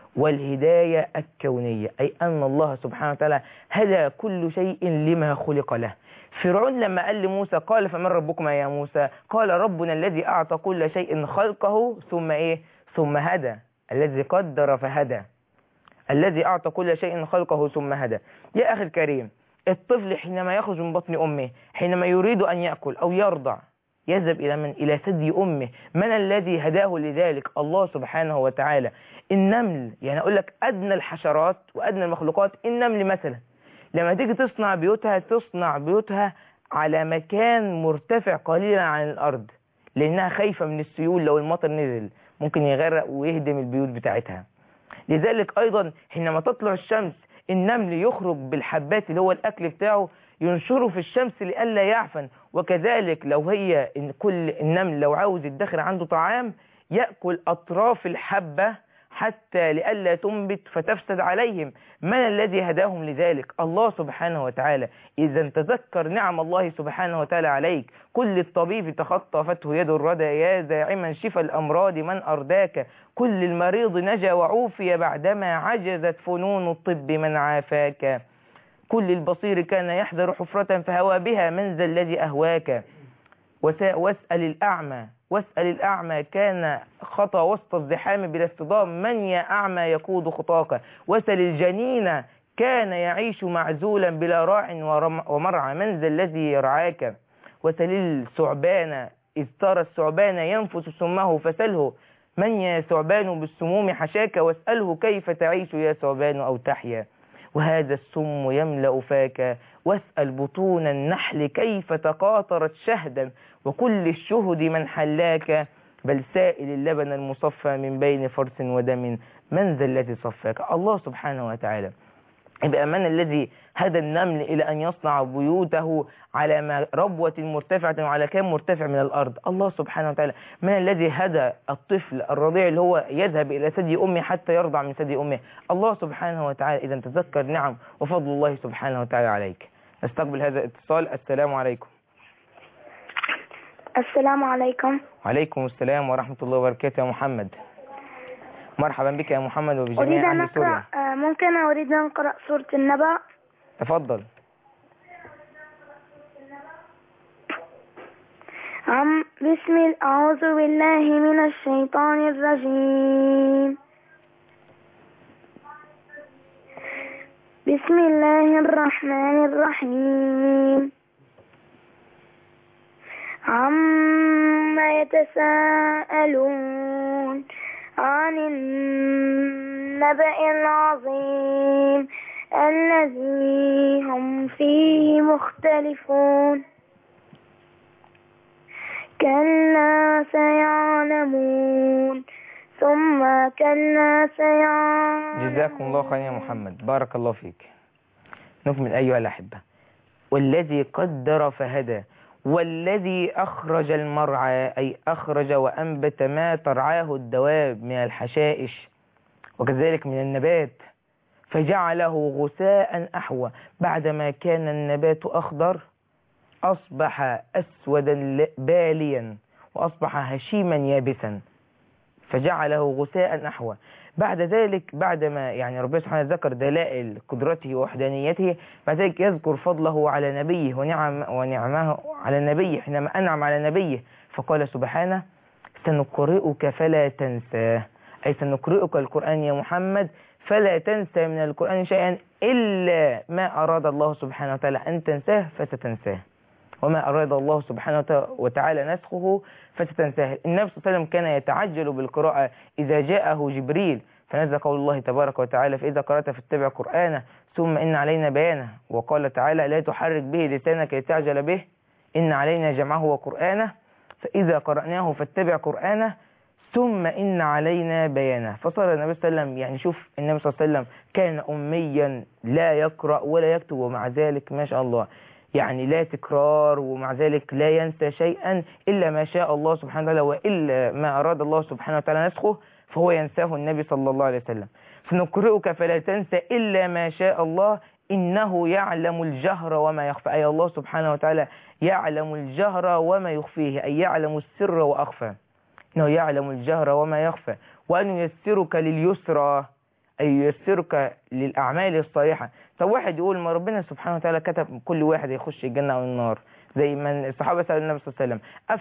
B: والهداية الكونية، أي أن الله سبحانه وتعالى هدى كل شيء لما خلق له. فرعون لما قال لموسى قال فمن ربكما يا موسى؟ قال ربنا الذي أعطى كل شيء خلقه ثم إيه؟ ثم هدى. الذي قدر فهدى، الذي أعطى كل شيء خلقه ثم هدى. يا أخي الكريم، الطفل حينما يخرج من بطن أمه حينما يريد أن يأكل أو يرضع يذهب إلى من؟ إلى ثدي أمه. من الذي هداه لذلك؟ الله سبحانه وتعالى. النمل، يعني أقول لك أدنى الحشرات وأدنى المخلوقات، النمل مثلا لما تيجي تصنع بيوتها تصنع بيوتها على مكان مرتفع قليلا عن الأرض، لأنها خايفة من السيول، لو المطر نزل ممكن يغرق ويهدم البيوت بتاعتها. لذلك أيضا حينما تطلع الشمس النمل يخرج بالحبات اللي هو الأكل بتاعه ينشره في الشمس لئلا يعفن. وكذلك لو هي إن كل النمل لو عاوز يدخر عنده طعام يأكل أطراف الحبة حتى لئلا تنبت فتفسد عليهم. من الذي هداهم لذلك؟ الله سبحانه وتعالى. إذا تذكر نعم الله سبحانه وتعالى عليك. كل الطبيب تخطفته يد الردى يا زاعما شفى الأمراض من أرداك. كل المريض نجا وعوفي بعدما عجزت فنون الطب من عافاك. كل البصير كان يحذر حفرة فهوى بها من ذا الذي أهواك. واسأل الأعمى واسأل الأعمى كان خطى وسط الزحام بلا اصطدام من يا أعمى يقود خطاك. واسأل الجنين كان يعيش معزولا بلا راع ومرعى من ذا الذي يرعاك. واسأل الثعبان إذ ترى الثعبان ينفس سمه فسله من يا ثعبان بالسموم حشاك. واسأله كيف تعيش يا ثعبان أو تحيا وهذا السم يملأ فاك. واسأل بطون النحل كيف تقاطرت شهدا وكل الشهد من حلاك. بل سائل اللبن المصفى من بين فرث ودم، من ذا الذي صفاك؟ الله سبحانه وتعالى. يبقى من الذي هدى النمل إلى أن يصنع بيوته على ربوة مرتفعة وعلى كام مرتفع من الأرض؟ الله سبحانه وتعالى. من الذي هدى الطفل الرضيع اللي هو يذهب إلى ثدي أمه حتى يرضع من ثدي أمه؟ الله سبحانه وتعالى. إذا تذكر نعم وفضل الله سبحانه وتعالى عليك. نستقبل هذا الاتصال. السلام عليكم.
L: السلام عليكم.
B: وعليكم السلام ورحمة الله وبركاته يا محمد. مرحبا بك يا محمد
L: أريد
B: وبجميع
L: أن
B: أهل سوريا.
L: أقرأ آه، ممكن أريد أن أقرأ سورة النبأ.
B: تفضل.
L: عم بسم أعوذ بالله من الشيطان الرجيم. بسم الله الرحمن الرحيم. عما يتساءلون عن النبأ العظيم الذي هم فيه مختلفون. كلا سيعلمون ثم كلا سيعلمون.
B: جزاكم الله خيرا يا محمد، بارك الله فيك. نكمل أيها الأحبة. والذي قدر فهدى والذي أخرج المرعى، أي أخرج وأنبت ما ترعاه الدواب من الحشائش وكذلك من النبات، فجعله غثاء أحوى. بعدما كان النبات أخضر أصبح أسودا باليا وأصبح هشيما يابسا، فجعله غثاء أحوى. بعد ذلك بعدما يعني ربنا سبحانه ذكر دلائل قدرته ووحدانيته، بعد ذلك يذكر فضله على نبيه ونعم ونعمه على نبيه حينما أنعم على نبيه، فقال سبحانه سنقرئك فلا تنسى، أي سنقرئك القرآن يا محمد فلا تنسى من القرآن شيئا إلا ما أراد الله سبحانه وتعالى أن تنساه فتتنساه، وما أراد الله سبحانه وتعالى نسخه فتتنساه. النبي صلى الله عليه وسلم كان يتعجل بالقراءة إذا جاءه جبريل، فنزل قول الله تبارك وتعالى فإذا قرأت فاتبع قرآنه ثم إن علينا بيانه، وقال تعالى لا تحرك به لسانك لتعجل به إن علينا جمعه وقرآنه، فإذا قرأناه فاتبع قرآنه ثم إن علينا بيانه. فصار النبي صلى الله عليه وسلم يعني شوف النبي صلى الله عليه وسلم كان أميا لا يقرأ ولا يكتب، ومع ذلك ما شاء الله يعني لا تكرار، ومع ذلك لا ينسى شيئا إلا ما شاء الله سبحانه وتعالى وإلا ما أراد الله سبحانه وتعالى نسخه فهو ينساه النبي صلى الله عليه وسلم. سنقرئك فلا تنسى إلا ما شاء الله إنه يعلم الجهر وما يخفى، أي الله سبحانه وتعالى يعلم الجهر وما يخفيه، أي يعلم السر وأخفى، إنه يعلم الجهر وما يخفى، وأن ييسرك لليسرى أي ييسرك للأعمال الصالحة. طب واحد يقول ما ربنا سبحانه وتعالى كتب كل واحد يخش الجنة أو النار، زي من الصحابة سألوا النبي صلى الله عليه وسلم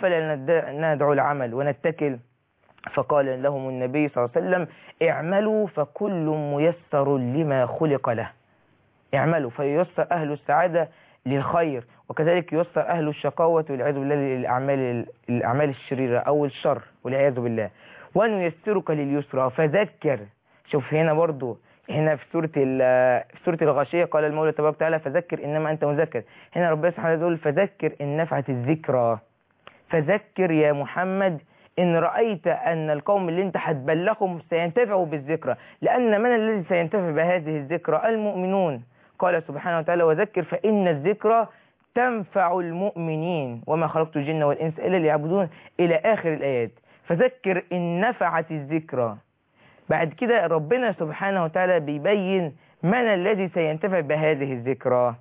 B: أفلا ندعو العمل ونتكل؟ فقال لهم النبي صلى الله عليه وسلم اعملوا فكل ميسر لما خلق له. اعملوا فييسر أهل السعادة للخير، وكذلك ييسر أهل الشقاوة والعياذ بالله للأعمال الأعمال الشريرة أو الشر والعياذ بالله. وأن ييسرك لليسرى فذكر. شوف هنا برضو هنا في سورة في سورة الغاشية قال المولى تبارك وتعالى فذكر إنما أنت مذكر. هنا ربنا سبحانه يقول فذكر إن نفعت الذكرى. فذكر يا محمد إن رأيت أن القوم اللي أنت هتبلغهم سينتفعوا بالذكرى، لأن من الذي سينتفع بهذه الذكرى؟ المؤمنون. قال سبحانه وتعالى وذكر فإن الذكرى تنفع المؤمنين وما خلقت الجن والإنس إلا ليعبدون إلى آخر الآيات. فذكر إن نفعت الذكرى. بعد كده ربنا سبحانه وتعالى بيبين من الذي سينتفع بهذه الذكرى.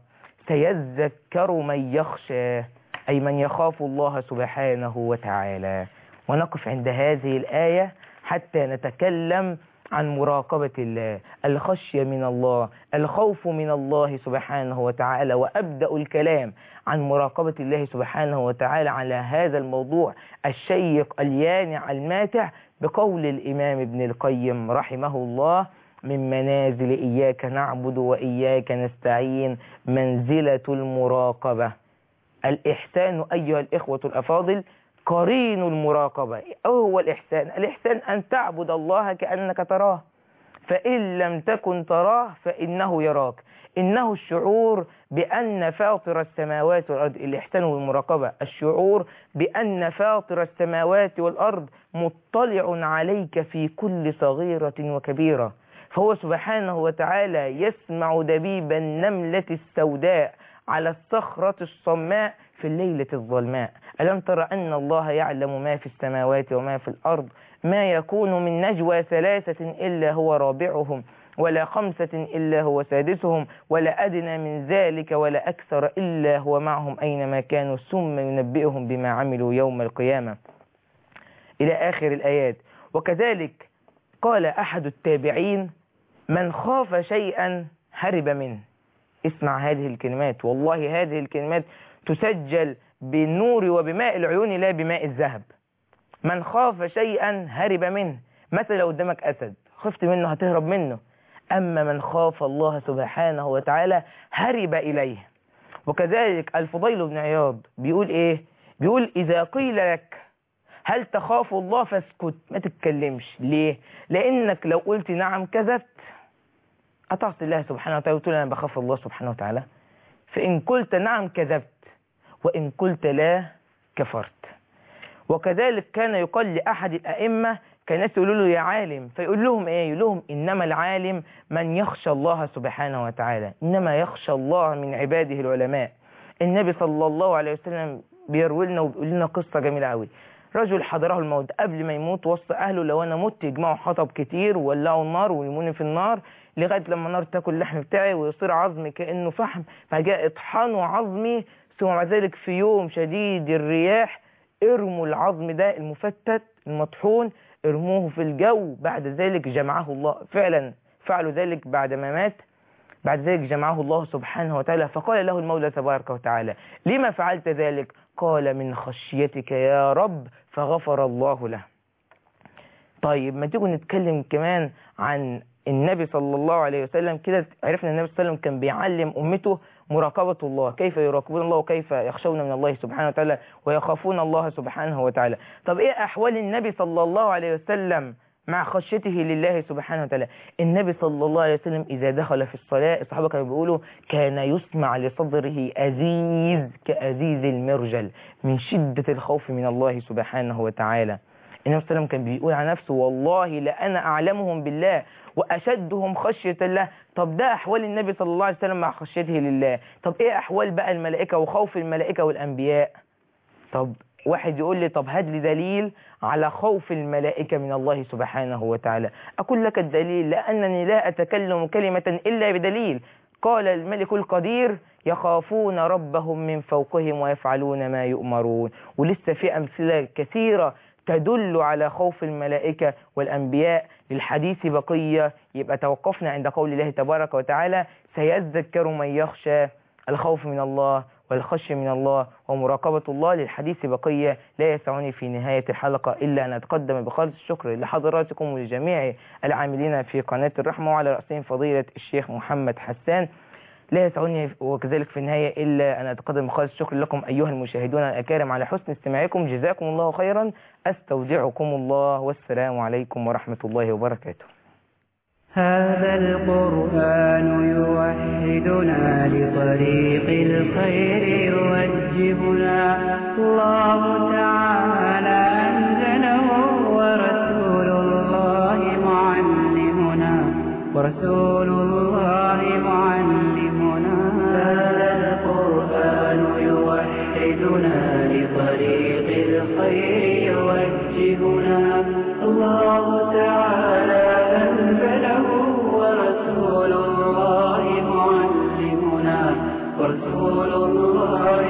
B: سيذكر من يخشى، أي من يخاف الله سبحانه وتعالى. ونقف عند هذه الآية حتى نتكلم عن مراقبة الله، الخشية من الله، الخوف من الله سبحانه وتعالى، وأبدأ الكلام عن مراقبة الله سبحانه وتعالى على هذا الموضوع الشيق اليانع الماتع بقول الإمام ابن القيم رحمه الله من منازل إياك نعبد وإياك نستعين منزلة المراقبة. الإحسان أيها الإخوة الأفاضل قرين المراقبة. أو هو الإحسان؟ الإحسان أن تعبد الله كأنك تراه، فإن لم تكن تراه فإنه يراك. إنه الشعور بأن فاطر السماوات والأرض. الإحسان والمراقبة الشعور بأن فاطر السماوات والأرض مطلع عليك في كل صغيرة وكبيرة. فهو سبحانه وتعالى يسمع دبيب النملة السوداء على الصخرة الصماء في الليلة الظلماء. ألم تر أن الله يعلم ما في السماوات وما في الأرض؟ ما يكون من نجوى ثلاثة إلا هو رابعهم ولا خمسة إلا هو سادسهم ولا أدنى من ذلك ولا أكثر إلا هو معهم أينما كانوا ثم ينبئهم بما عملوا يوم القيامة إلى آخر الآيات. وكذلك قال أحد التابعين: من خاف شيئا هرب منه. اسمع هذه الكلمات، والله هذه الكلمات تسجل بالنور وبماء العيون لا بماء الذهب. من خاف شيئا هرب منه. مثلا لو قدامك أسد خفت منه هتهرب منه، أما من خاف الله سبحانه وتعالى هرب إليه. وكذلك الفضيل بن عياض بيقول إيه؟ بيقول: إذا قيل لك هل تخاف الله فاسكت، ما تتكلمش. ليه؟ لأنك لو قلت نعم كذبت، أطعت الله سبحانه وتعالى وتقول أنا بخاف الله سبحانه وتعالى. فإن قلت نعم كذبت، وإن قلت لا كفرت. وكذلك كان يقال لأحد الأئمة، كان الناس يقولوا له يا عالم، فيقول لهم إيه؟ يقول لهم: إنما العالم من يخشى الله سبحانه وتعالى، إنما يخشى الله من عباده العلماء. النبي صلى الله عليه وسلم بيروي لنا وبيقول لنا قصة جميلة قوي. رجل حضره الموت، قبل ما يموت وصى أهله لو أنا مت يجمعوا حطب كتير وولعوا النار ويرموني في النار لغاية لما النار تاكل اللحم بتاعي ويصير عظمي كأنه فحم، فجاء اطحنوا عظمي، ثم بعد ذلك في يوم شديد الرياح ارموا العظم ده المفتت المطحون ارموه في الجو. بعد ذلك جمعه الله، فعلا فعلوا ذلك بعد ما مات. بعد ذلك جمعه الله سبحانه وتعالى، فقال له المولى تبارك وتعالى: لما فعلت ذلك؟ قال: من خشيتك يا رب، فغفر الله له. طيب ما تيجوا نتكلم كمان عن النبي صلى الله عليه وسلم. كده عرفنا النبي صلى الله عليه وسلم كان بيعلم أمته مراقبة الله، كيف يراقبون الله وكيف يخشون من الله سبحانه وتعالى ويخافون الله سبحانه وتعالى. طب إيه أحوال النبي صلى الله عليه وسلم مع خشيته لله سبحانه وتعالى؟ النبي صلى الله عليه وسلم إذا دخل في الصلاة، الصحابة كانوا بيقولوا كان يسمع لصدره أزيز كأزيز المرجل من شدة الخوف من الله سبحانه وتعالى. النبي صلى الله عليه وسلم كان بيقول عن نفسه: والله لأنا أعلمهم بالله وأشدهم خشية الله. طب ده أحوال النبي صلى الله عليه وسلم مع خشيته لله. طب إيه أحوال بقى الملائكة وخوف الملائكة والأنبياء؟ طب واحد يقول لي: طب هات لي دليل على خوف الملائكة من الله سبحانه وتعالى. أقول لك الدليل: لأنني لا أتكلم كلمة إلا بدليل. قال الملك القدير: يخافون ربهم من فوقهم ويفعلون ما يؤمرون. ولسه في أمثلة كثيرة تدل على خوف الملائكة والأنبياء. للحديث بقية، يبقى توقفنا عند قول الله تبارك وتعالى: سيذكر من يخشى. الخوف من الله والخشية من الله ومراقبة الله. للحديث بقية، لا يسعني في نهاية الحلقة إلا أن أتقدم بخالص الشكر لحضراتكم ولجميع العاملين في قناة الرحمة، وعلى رأسهم فضيلة الشيخ محمد حسان. لا يسعني وكذلك في النهاية إلا أن أتقدم بخالص الشكر لكم أيها المشاهدون الأكارم على حسن استماعكم. جزاكم الله خيرا، أستودعكم الله، والسلام عليكم ورحمة الله وبركاته.
A: هذا القرآن يوحدنا لطريق الخير يوجهنا. الله تعالى أنزله ورسول الله معلمنا، ورسول الله معلمنا. هذا القرآن يوحدنا لطريق الخير يوجهنا. الله تعالى أنزله ورسول الله معلمنا، ورسول الله